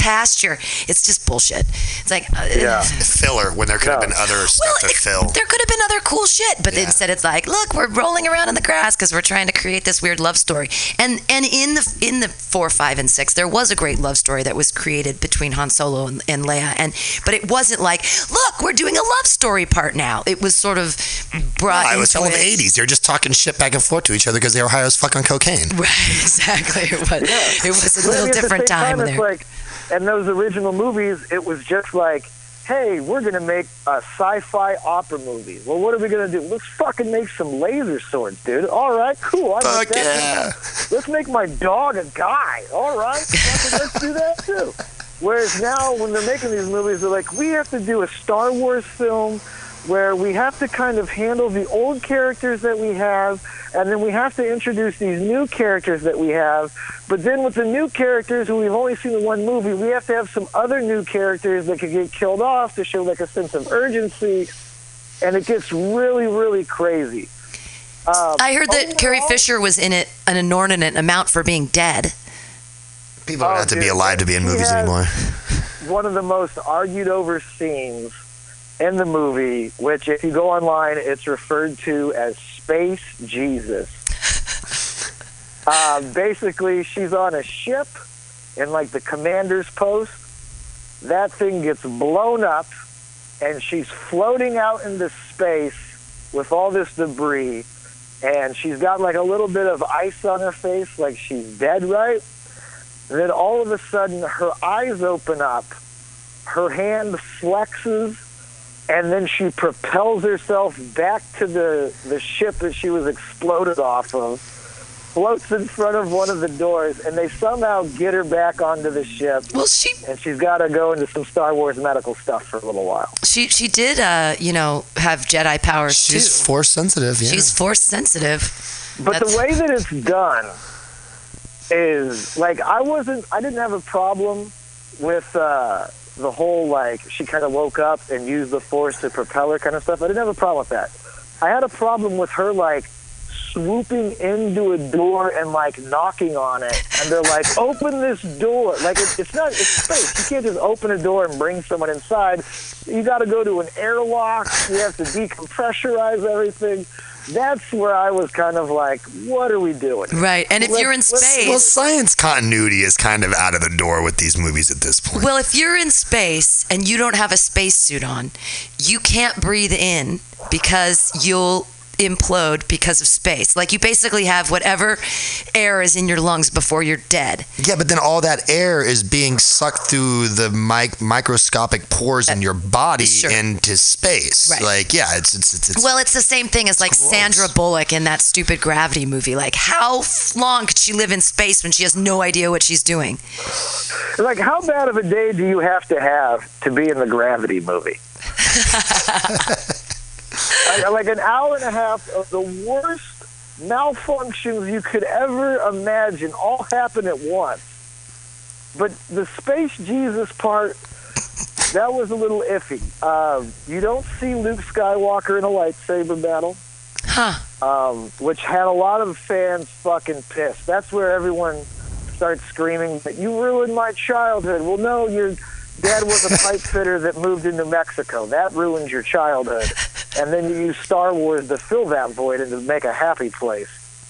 pasture. It's just bullshit. It's like uh, Yeah. Filler when there could have No. been other stuff well, to it- fill. there could have been other cool shit, but Yeah. instead it's like, look, we're rolling around in the grass because we're trying to create this weird love story. And and in the in the four, five, and six, there was a great love story that was created between Han Solo and, and Leia. And but it wasn't like, look, we're doing a love story part now. It was sort of brought. I was into telling the it. eighties. They're just talking shit back and forth to each other because they were high as fuck on cocaine. Right, exactly. It was, it was a But little at the different same time It's there. like, in those original movies, it was just like, hey, we're going to make a sci-fi opera movie. Well, what are we going to do? Let's fucking make some laser swords, dude. All right, cool. I like Fuck that. yeah. Let's make my dog a guy. All right, fucking let's do that too. Whereas now, when they're making these movies, they're like, we have to do a Star Wars film where we have to kind of handle the old characters that we have, and then we have to introduce these new characters that we have. But then with the new characters who we've only seen in one movie, we have to have some other new characters that could get killed off to show like a sense of urgency, and it gets really, really crazy. Um, I heard that Carrie overall- Fisher was in it an inordinate amount for being dead. People don't Oh, have to be dude, alive to be in he movies has- anymore. One of the most argued over scenes in the movie, which if you go online, it's referred to as Space Jesus. uh, basically, she's on a ship in like the commander's post. That thing gets blown up, and she's floating out into space with all this debris, and she's got like a little bit of ice on her face, like she's dead, right? And then all of a sudden, her eyes open up, her hand flexes, and then she propels herself back to the, the ship that she was exploded off of, floats in front of one of the doors, and they somehow get her back onto the ship, Well, she and she's got to go into some Star Wars medical stuff for a little while. she she did uh you know have Jedi powers She's too. force sensitive, yeah. She's force sensitive. But That's- the way that it's done is, like, I wasn't, I didn't have a problem with uh, the whole, like, she kind of woke up and used the Force to propel her kind of stuff. I didn't have a problem with that. I had a problem with her, like, swooping into a door and, like, knocking on it. And they're like, open this door. Like, it, it's not, it's space. You can't just open a door and bring someone inside. You got to go to an airlock. You have to decompressurize everything. That's where I was kind of like, what are we doing? Right, and if Let's- you're in let's- space, Well, science continuity is kind of out of the door with these movies at this point. well, if you're in space and you don't have a spacesuit on, you can't breathe in because you'll implode because of space. Like you basically have whatever air is in your lungs before you're dead. Yeah, but then all that air is being sucked through the mic- microscopic pores in your body Sure. into space. Right. Like, yeah, it's it's it's. it's Well, it's the same thing as like gross. Sandra Bullock in that stupid Gravity movie. Like, how f- long could she live in space when she has no idea what she's doing? Like, how bad of a day do you have to have to be in the Gravity movie? like, like an hour and a half of the worst malfunctions you could ever imagine all happen at once. But the Space Jesus part, that was a little iffy. Uh, you don't see Luke Skywalker in a lightsaber battle. Huh. Um, which had a lot of fans fucking pissed. That's where everyone starts screaming, "But you ruined my childhood." Well, no, your dad was a pipe fitter that moved into Mexico. That ruined your childhood. And then you use Star Wars to fill that void and to make a happy place.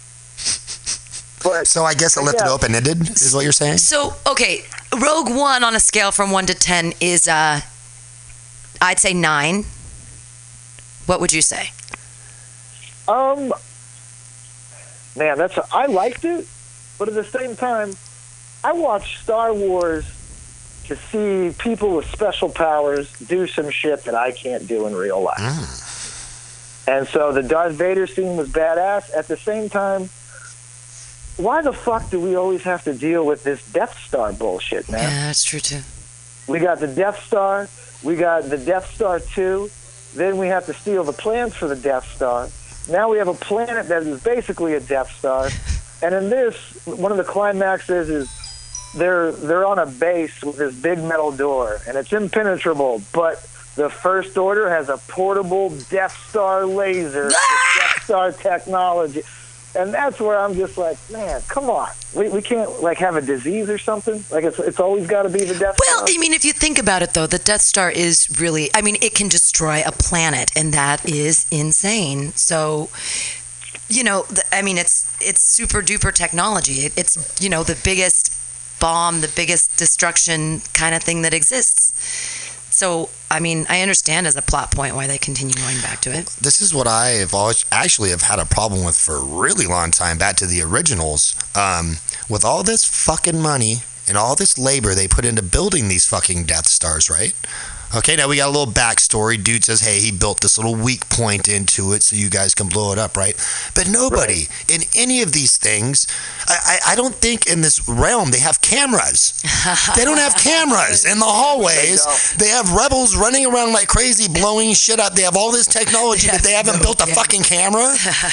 But so I guess it left it yeah. open-ended, is what you're saying? So, okay, Rogue One on a scale from one to ten is, uh, I'd say nine. What would you say? Um, man, that's a, I liked it, but at the same time, I watched Star Wars to see people with special powers do some shit that I can't do in real life. And so the Darth Vader scene was badass. At the same time, why the fuck do we always have to deal with this Death Star bullshit, man? Yeah, that's true too. We got the Death Star, we got the Death Star two, then we have to steal the plans for the Death Star. Now we have a planet that is basically a Death Star. And in this, one of the climaxes is they're they're on a base with this big metal door, and it's impenetrable, but the First Order has a portable Death Star laser with Death Star technology. And that's where I'm just like, man, come on. We we can't, like, have a disease or something? Like, it's it's always got to be the Death Well, Star? I mean, if you think about it, though, the Death Star is really, I mean, it can destroy a planet, and that is insane. So, you know, th- I mean, it's it's super duper technology. It, it's, you know, the biggest bomb, the biggest destruction kind of thing that exists. So, I mean, I understand as a plot point why they continue going back to it. This is what I have always actually have had a problem with for a really long time, back to the originals. Um, with all this fucking money and all this labor they put into building these fucking Death Stars, right? Okay, now we got a little backstory. Dude says, hey, he built this little weak point into it so you guys can blow it up, right? But nobody right. in any of these things, I, I, I don't think in this realm they have cameras. They don't have cameras in the hallways. They, they have rebels running around like crazy, blowing shit up. They have all this technology, but they haven't no built a camera. fucking camera.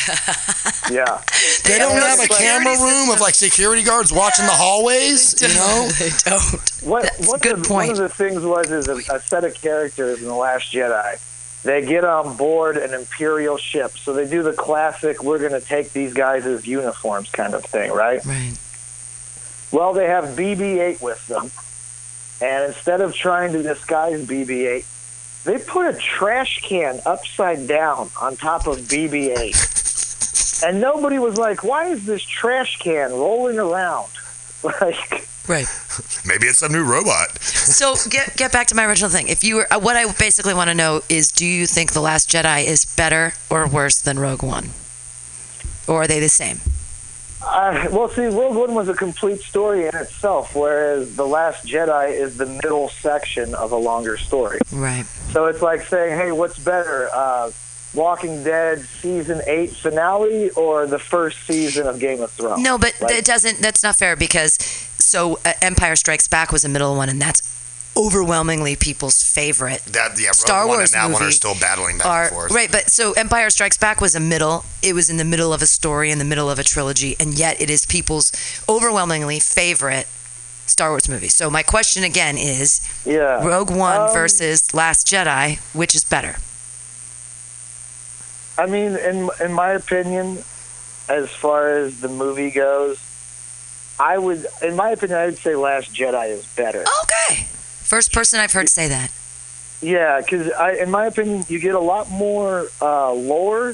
Yeah. They, they don't have a camera room system. Of like security guards watching the hallways, you know? They don't. What, That's one a good of the, point. One of the things was is a, a set of characters in The Last Jedi. They get on board an Imperial ship, so they do the classic, we're going to take these guys as uniforms kind of thing, right? Right. Well, they have B B eight with them, and instead of trying to disguise B B eight, they put a trash can upside down on top of B B eight. And nobody was like, why is this trash can rolling around? Like... Right. Maybe it's a new robot. So get get back to my original thing. If you were, uh, what I basically want to know is, do you think The Last Jedi is better or worse than Rogue One, or are they the same? Uh, well, see, Rogue One was a complete story in itself, whereas The Last Jedi is the middle section of a longer story. Right. So it's like saying, hey, what's better, uh, Walking Dead season eight finale or the first season of Game of Thrones? No, but like, it doesn't. That's not fair because so uh, Empire Strikes Back was a middle one, and that's overwhelmingly people's favorite. That yeah, Star Rogue One Wars and that movie one are still battling back are, and forth. Right, but so Empire Strikes Back was a middle. It was in the middle of a story, in the middle of a trilogy, and yet it is people's overwhelmingly favorite Star Wars movie. So my question again is, yeah. Rogue One um, versus Last Jedi, which is better? I mean, in in my opinion, as far as the movie goes, I would, in my opinion, I would say Last Jedi is better. Okay. First person I've heard say that. Yeah, because in my opinion, you get a lot more uh, lore.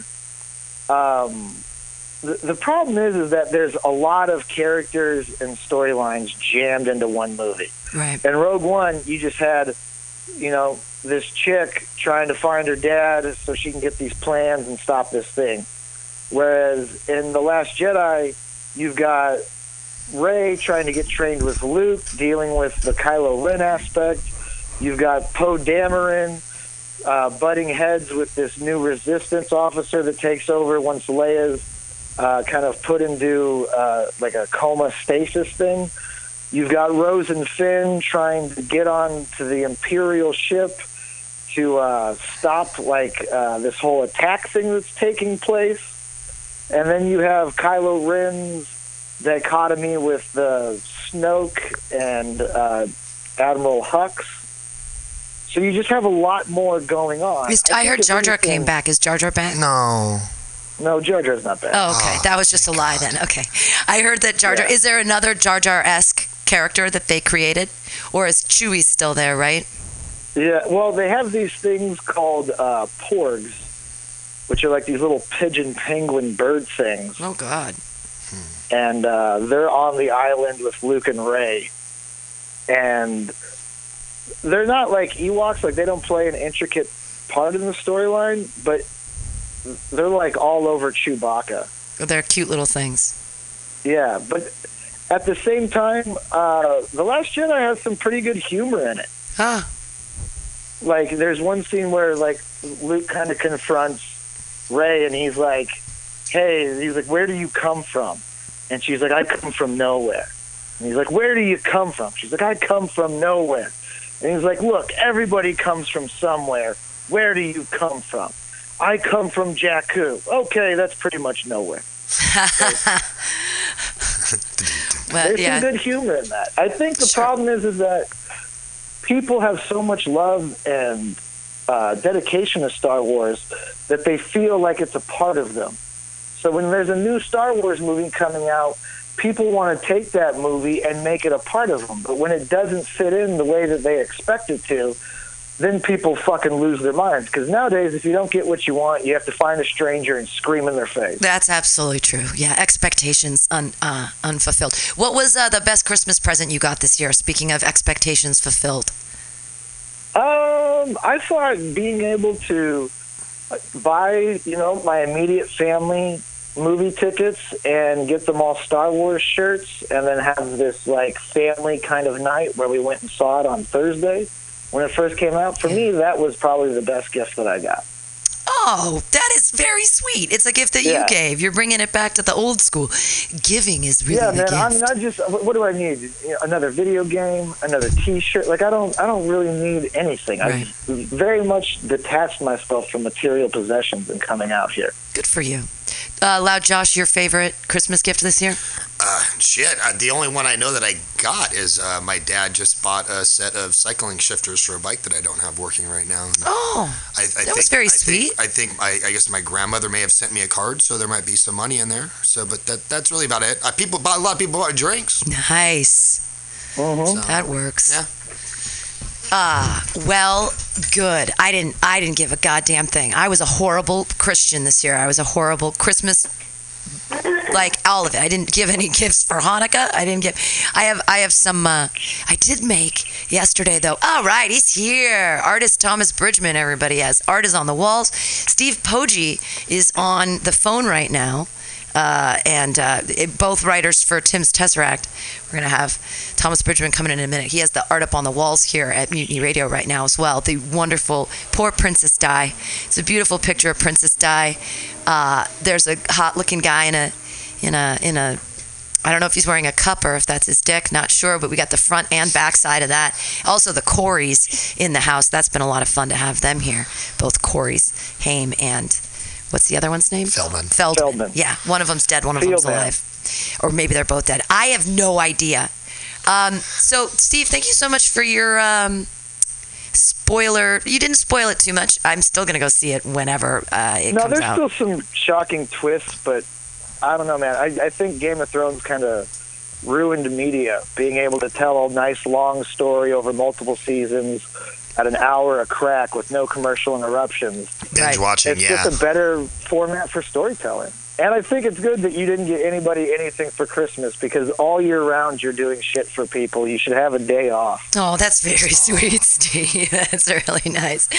Um, the, the problem is, is that there's a lot of characters and storylines jammed into one movie. Right. In Rogue One, you just had, you know, this chick trying to find her dad so she can get these plans and stop this thing. Whereas in The Last Jedi, you've got Rey trying to get trained with Luke, dealing with the Kylo Ren aspect. You've got Poe Dameron uh, butting heads with this new Resistance officer that takes over once Leia's uh, kind of put into uh, like a coma stasis thing. You've got Rose and Finn trying to get on to the Imperial ship to uh, stop like uh, this whole attack thing that's taking place. And then you have Kylo Ren's dichotomy with the Snoke and uh, Admiral Hux. So you just have a lot more going on. Is, I, I heard Jar Jar anything, came back. Is Jar Jar back? No. No, Jar Jar's not back. Oh, okay. Oh, that was just a lie then. Okay. I heard that Jar Jar... Yeah. Is there another Jar Jar-esque character that they created? Or is Chewie still there, right? Yeah, well, they have these things called uh, porgs, which are like these little pigeon penguin bird things. Oh, God. And uh, they're on the island with Luke and Rey. And they're not like Ewoks, like they don't play an intricate part in the storyline, but they're like all over Chewbacca. They're cute little things. Yeah, but at the same time, uh, The Last Jedi has some pretty good humor in it. Huh. Like, there's one scene where, like, Luke kind of confronts Rey, and he's like, hey, he's like, where do you come from? And she's like, I come from nowhere. And he's like, where do you come from? She's like, I come from nowhere. And he's like, look, everybody comes from somewhere. Where do you come from? I come from Jakku. Okay, that's pretty much nowhere. Well, There's yeah. some good humor in that. I think the Sure. problem is, is that people have so much love and uh, dedication to Star Wars that they feel like it's a part of them. So when there's a new Star Wars movie coming out, people want to take that movie and make it a part of them. But when it doesn't fit in the way that they expect it to, then people fucking lose their minds. Because nowadays, if you don't get what you want, you have to find a stranger and scream in their face. That's absolutely true. Yeah, expectations un, uh, unfulfilled. What was uh, the best Christmas present you got this year? Speaking of expectations fulfilled. Um, I thought being able to buy, you know, my immediate family movie tickets and get them all Star Wars shirts, and then have this like family kind of night where we went and saw it on Thursday when it first came out. For me, that was probably the best gift that I got. Oh, that is very sweet. It's a gift that Yeah. you gave. You're bringing it back to the old school. Giving is really Yeah, the man. gift. I mean, I just what what do I need? You know, another video game, another T-shirt. Like I don't, I don't really need anything. Right. I very much detached myself from material possessions and coming out here. Good for you. Uh, Loud Josh, your favorite Christmas gift this year? Uh, shit. Uh, the only one I know that I got is uh, my dad just bought a set of cycling shifters for a bike that I don't have working right now. And Oh, I, I that think, was very I sweet. Think, I think my, I guess my grandmother may have sent me a card, so there might be some money in there. So, but that that's really about it. Uh, people bought a lot of people bought drinks. Nice. Mm-hmm. So, That works. Yeah. Ah, well, good. I didn't I didn't give a goddamn thing. I was a horrible Christian this year. I was a horrible Christmas, like all of it. I didn't give any gifts for Hanukkah. I didn't give I have I have some uh, I did make yesterday though. All right, he's here. Artist Thomas Bridgman, everybody has. Art is on the walls. Steve Poggi is on the phone right now. Uh, and uh, it, both writers for Tim's Tesseract. We're going to have Thomas Bridgman coming in in a minute. He has the art up on the walls here at Mutiny Radio right now as well. The wonderful Poor Princess Di. It's a beautiful picture of Princess Di. Uh, there's a hot-looking guy in a, in a, in a, I don't know if he's wearing a cup or if that's his dick, not sure, but we got the front and back side of that. Also the Coreys in the house. That's been a lot of fun to have them here. Both Coreys, Haim and... What's the other one's name? Feldman. Feldman. Feldman. Yeah, one of them's dead, one of them's Feldman. alive. Or maybe they're both dead. I have no idea. Um, so, Steve, thank you so much for your um, spoiler. You didn't spoil it too much. I'm still going to go see it whenever uh, it No, comes there's out. still some shocking twists, but I don't know, man. I, I think Game of Thrones kind of ruined media, being able to tell a nice long story over multiple seasons at an hour a crack with no commercial interruptions. Binge Right. watching, It's yeah. just a better format for storytelling. And I think it's good that you didn't get anybody anything for Christmas, because all year round you're doing shit for people. You should have a day off. Oh, that's very sweet, Steve. That's really nice.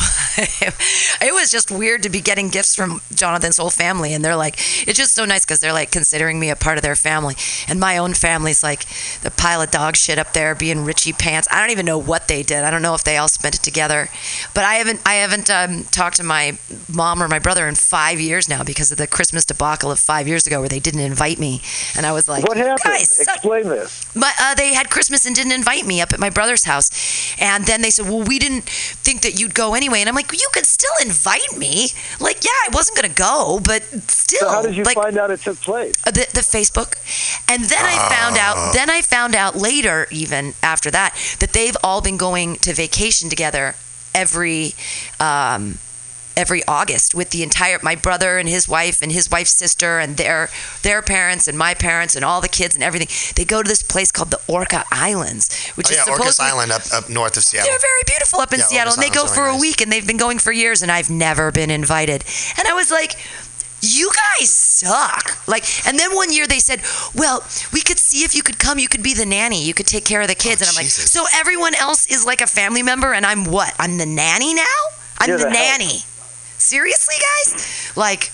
It was just weird to be getting gifts from Jonathan's whole family, and they're like, it's just so nice because they're like considering me a part of their family, and my own family's like the pile of dog shit up there being Richie Pants. I don't even know what they did. I don't know if they all spent it together, but I haven't I haven't um, talked to my mom or my brother in five years now because of the Christmas debacle of five years ago where they didn't invite me, and I was like, What happened? guys, suck- Explain this. but uh, they had Christmas and didn't invite me up at my brother's house. And then they said, well, we didn't think that you'd go anyway. And I'm like, you could still invite me. Like, yeah, I wasn't going to go, but still. So how did you like, find out it took place? uh, the, the Facebook. And then I found out, then I found out later, even after that, that they've all been going to vacation together every, um, every August with the entire, my brother and his wife and his wife's sister and their their parents and my parents and all the kids and everything. They go to this place called the Orca Islands, which Oh, is yeah, supposedly Orcas Island up, up north of Seattle. they're very beautiful up in Yeah, Seattle, Orcas and they go Island's for really a nice. week, and they've been going for years, and I've never been invited. And I was like, you guys suck. Like, and then one year they said, well, we could see if you could come. You could be the nanny. You could take care of the kids. Oh, and I'm Jesus. like, so everyone else is like a family member, and I'm what? I'm the nanny now? I'm You're the, the help. nanny. Seriously, guys? Like,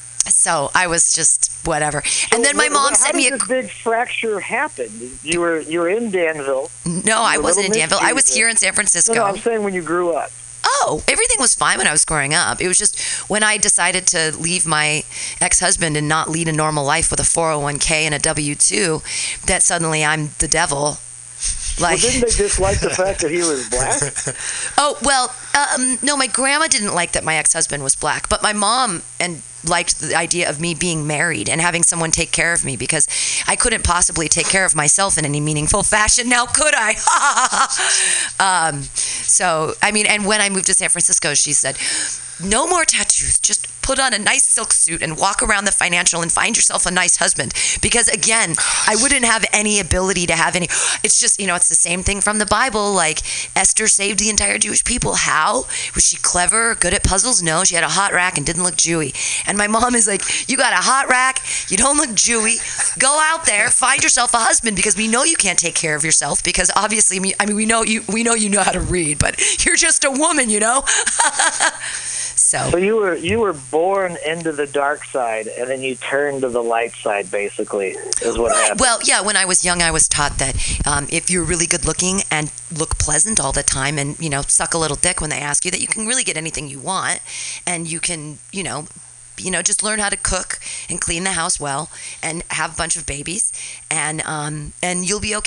so I was just whatever. And then my So, mom how sent me did a... this big fracture happen? You were you were in Danville. No, I a wasn't in little Danville. I was mischievous. here in San No, Francisco. no, I'm saying when you grew up. Oh, everything was fine when I was growing up. It was just when I decided to leave my ex-husband and not lead a normal life with a four oh one k and a W two that suddenly I'm the devil. Like, Well, didn't they dislike the fact that he was black? oh, well, um, no, my grandma didn't like that my ex-husband was black, but my mom and liked the idea of me being married and having someone take care of me because I couldn't possibly take care of myself in any meaningful fashion. Now, could I? um, so, I mean, and when I moved to San Francisco, she said, no more tattoos, just put on a nice silk suit and walk around the financial and find yourself a nice husband. Because again, I wouldn't have any ability to have any. It's just, you know, it's the same thing from the Bible. Like Esther saved the entire Jewish people. How? Was she clever, good at puzzles? No, she had a hot rack and didn't look Jewy. And my mom is like, you got a hot rack, you don't look Jewy, go out there, find yourself a husband, because we know you can't take care of yourself, because obviously, I mean, we know you we know you know how to read, but you're just a woman, you know? So. So you were you were born into the dark side, and then you turned to the light side, basically, is what happened. Well, yeah, when I was young, I was taught that um, if you're really good looking and look pleasant all the time and, you know, suck a little dick when they ask you, that you can really get anything you want, and you can, you know, you know, just learn how to cook and clean the house well and have a bunch of babies, and um, and you'll be okay.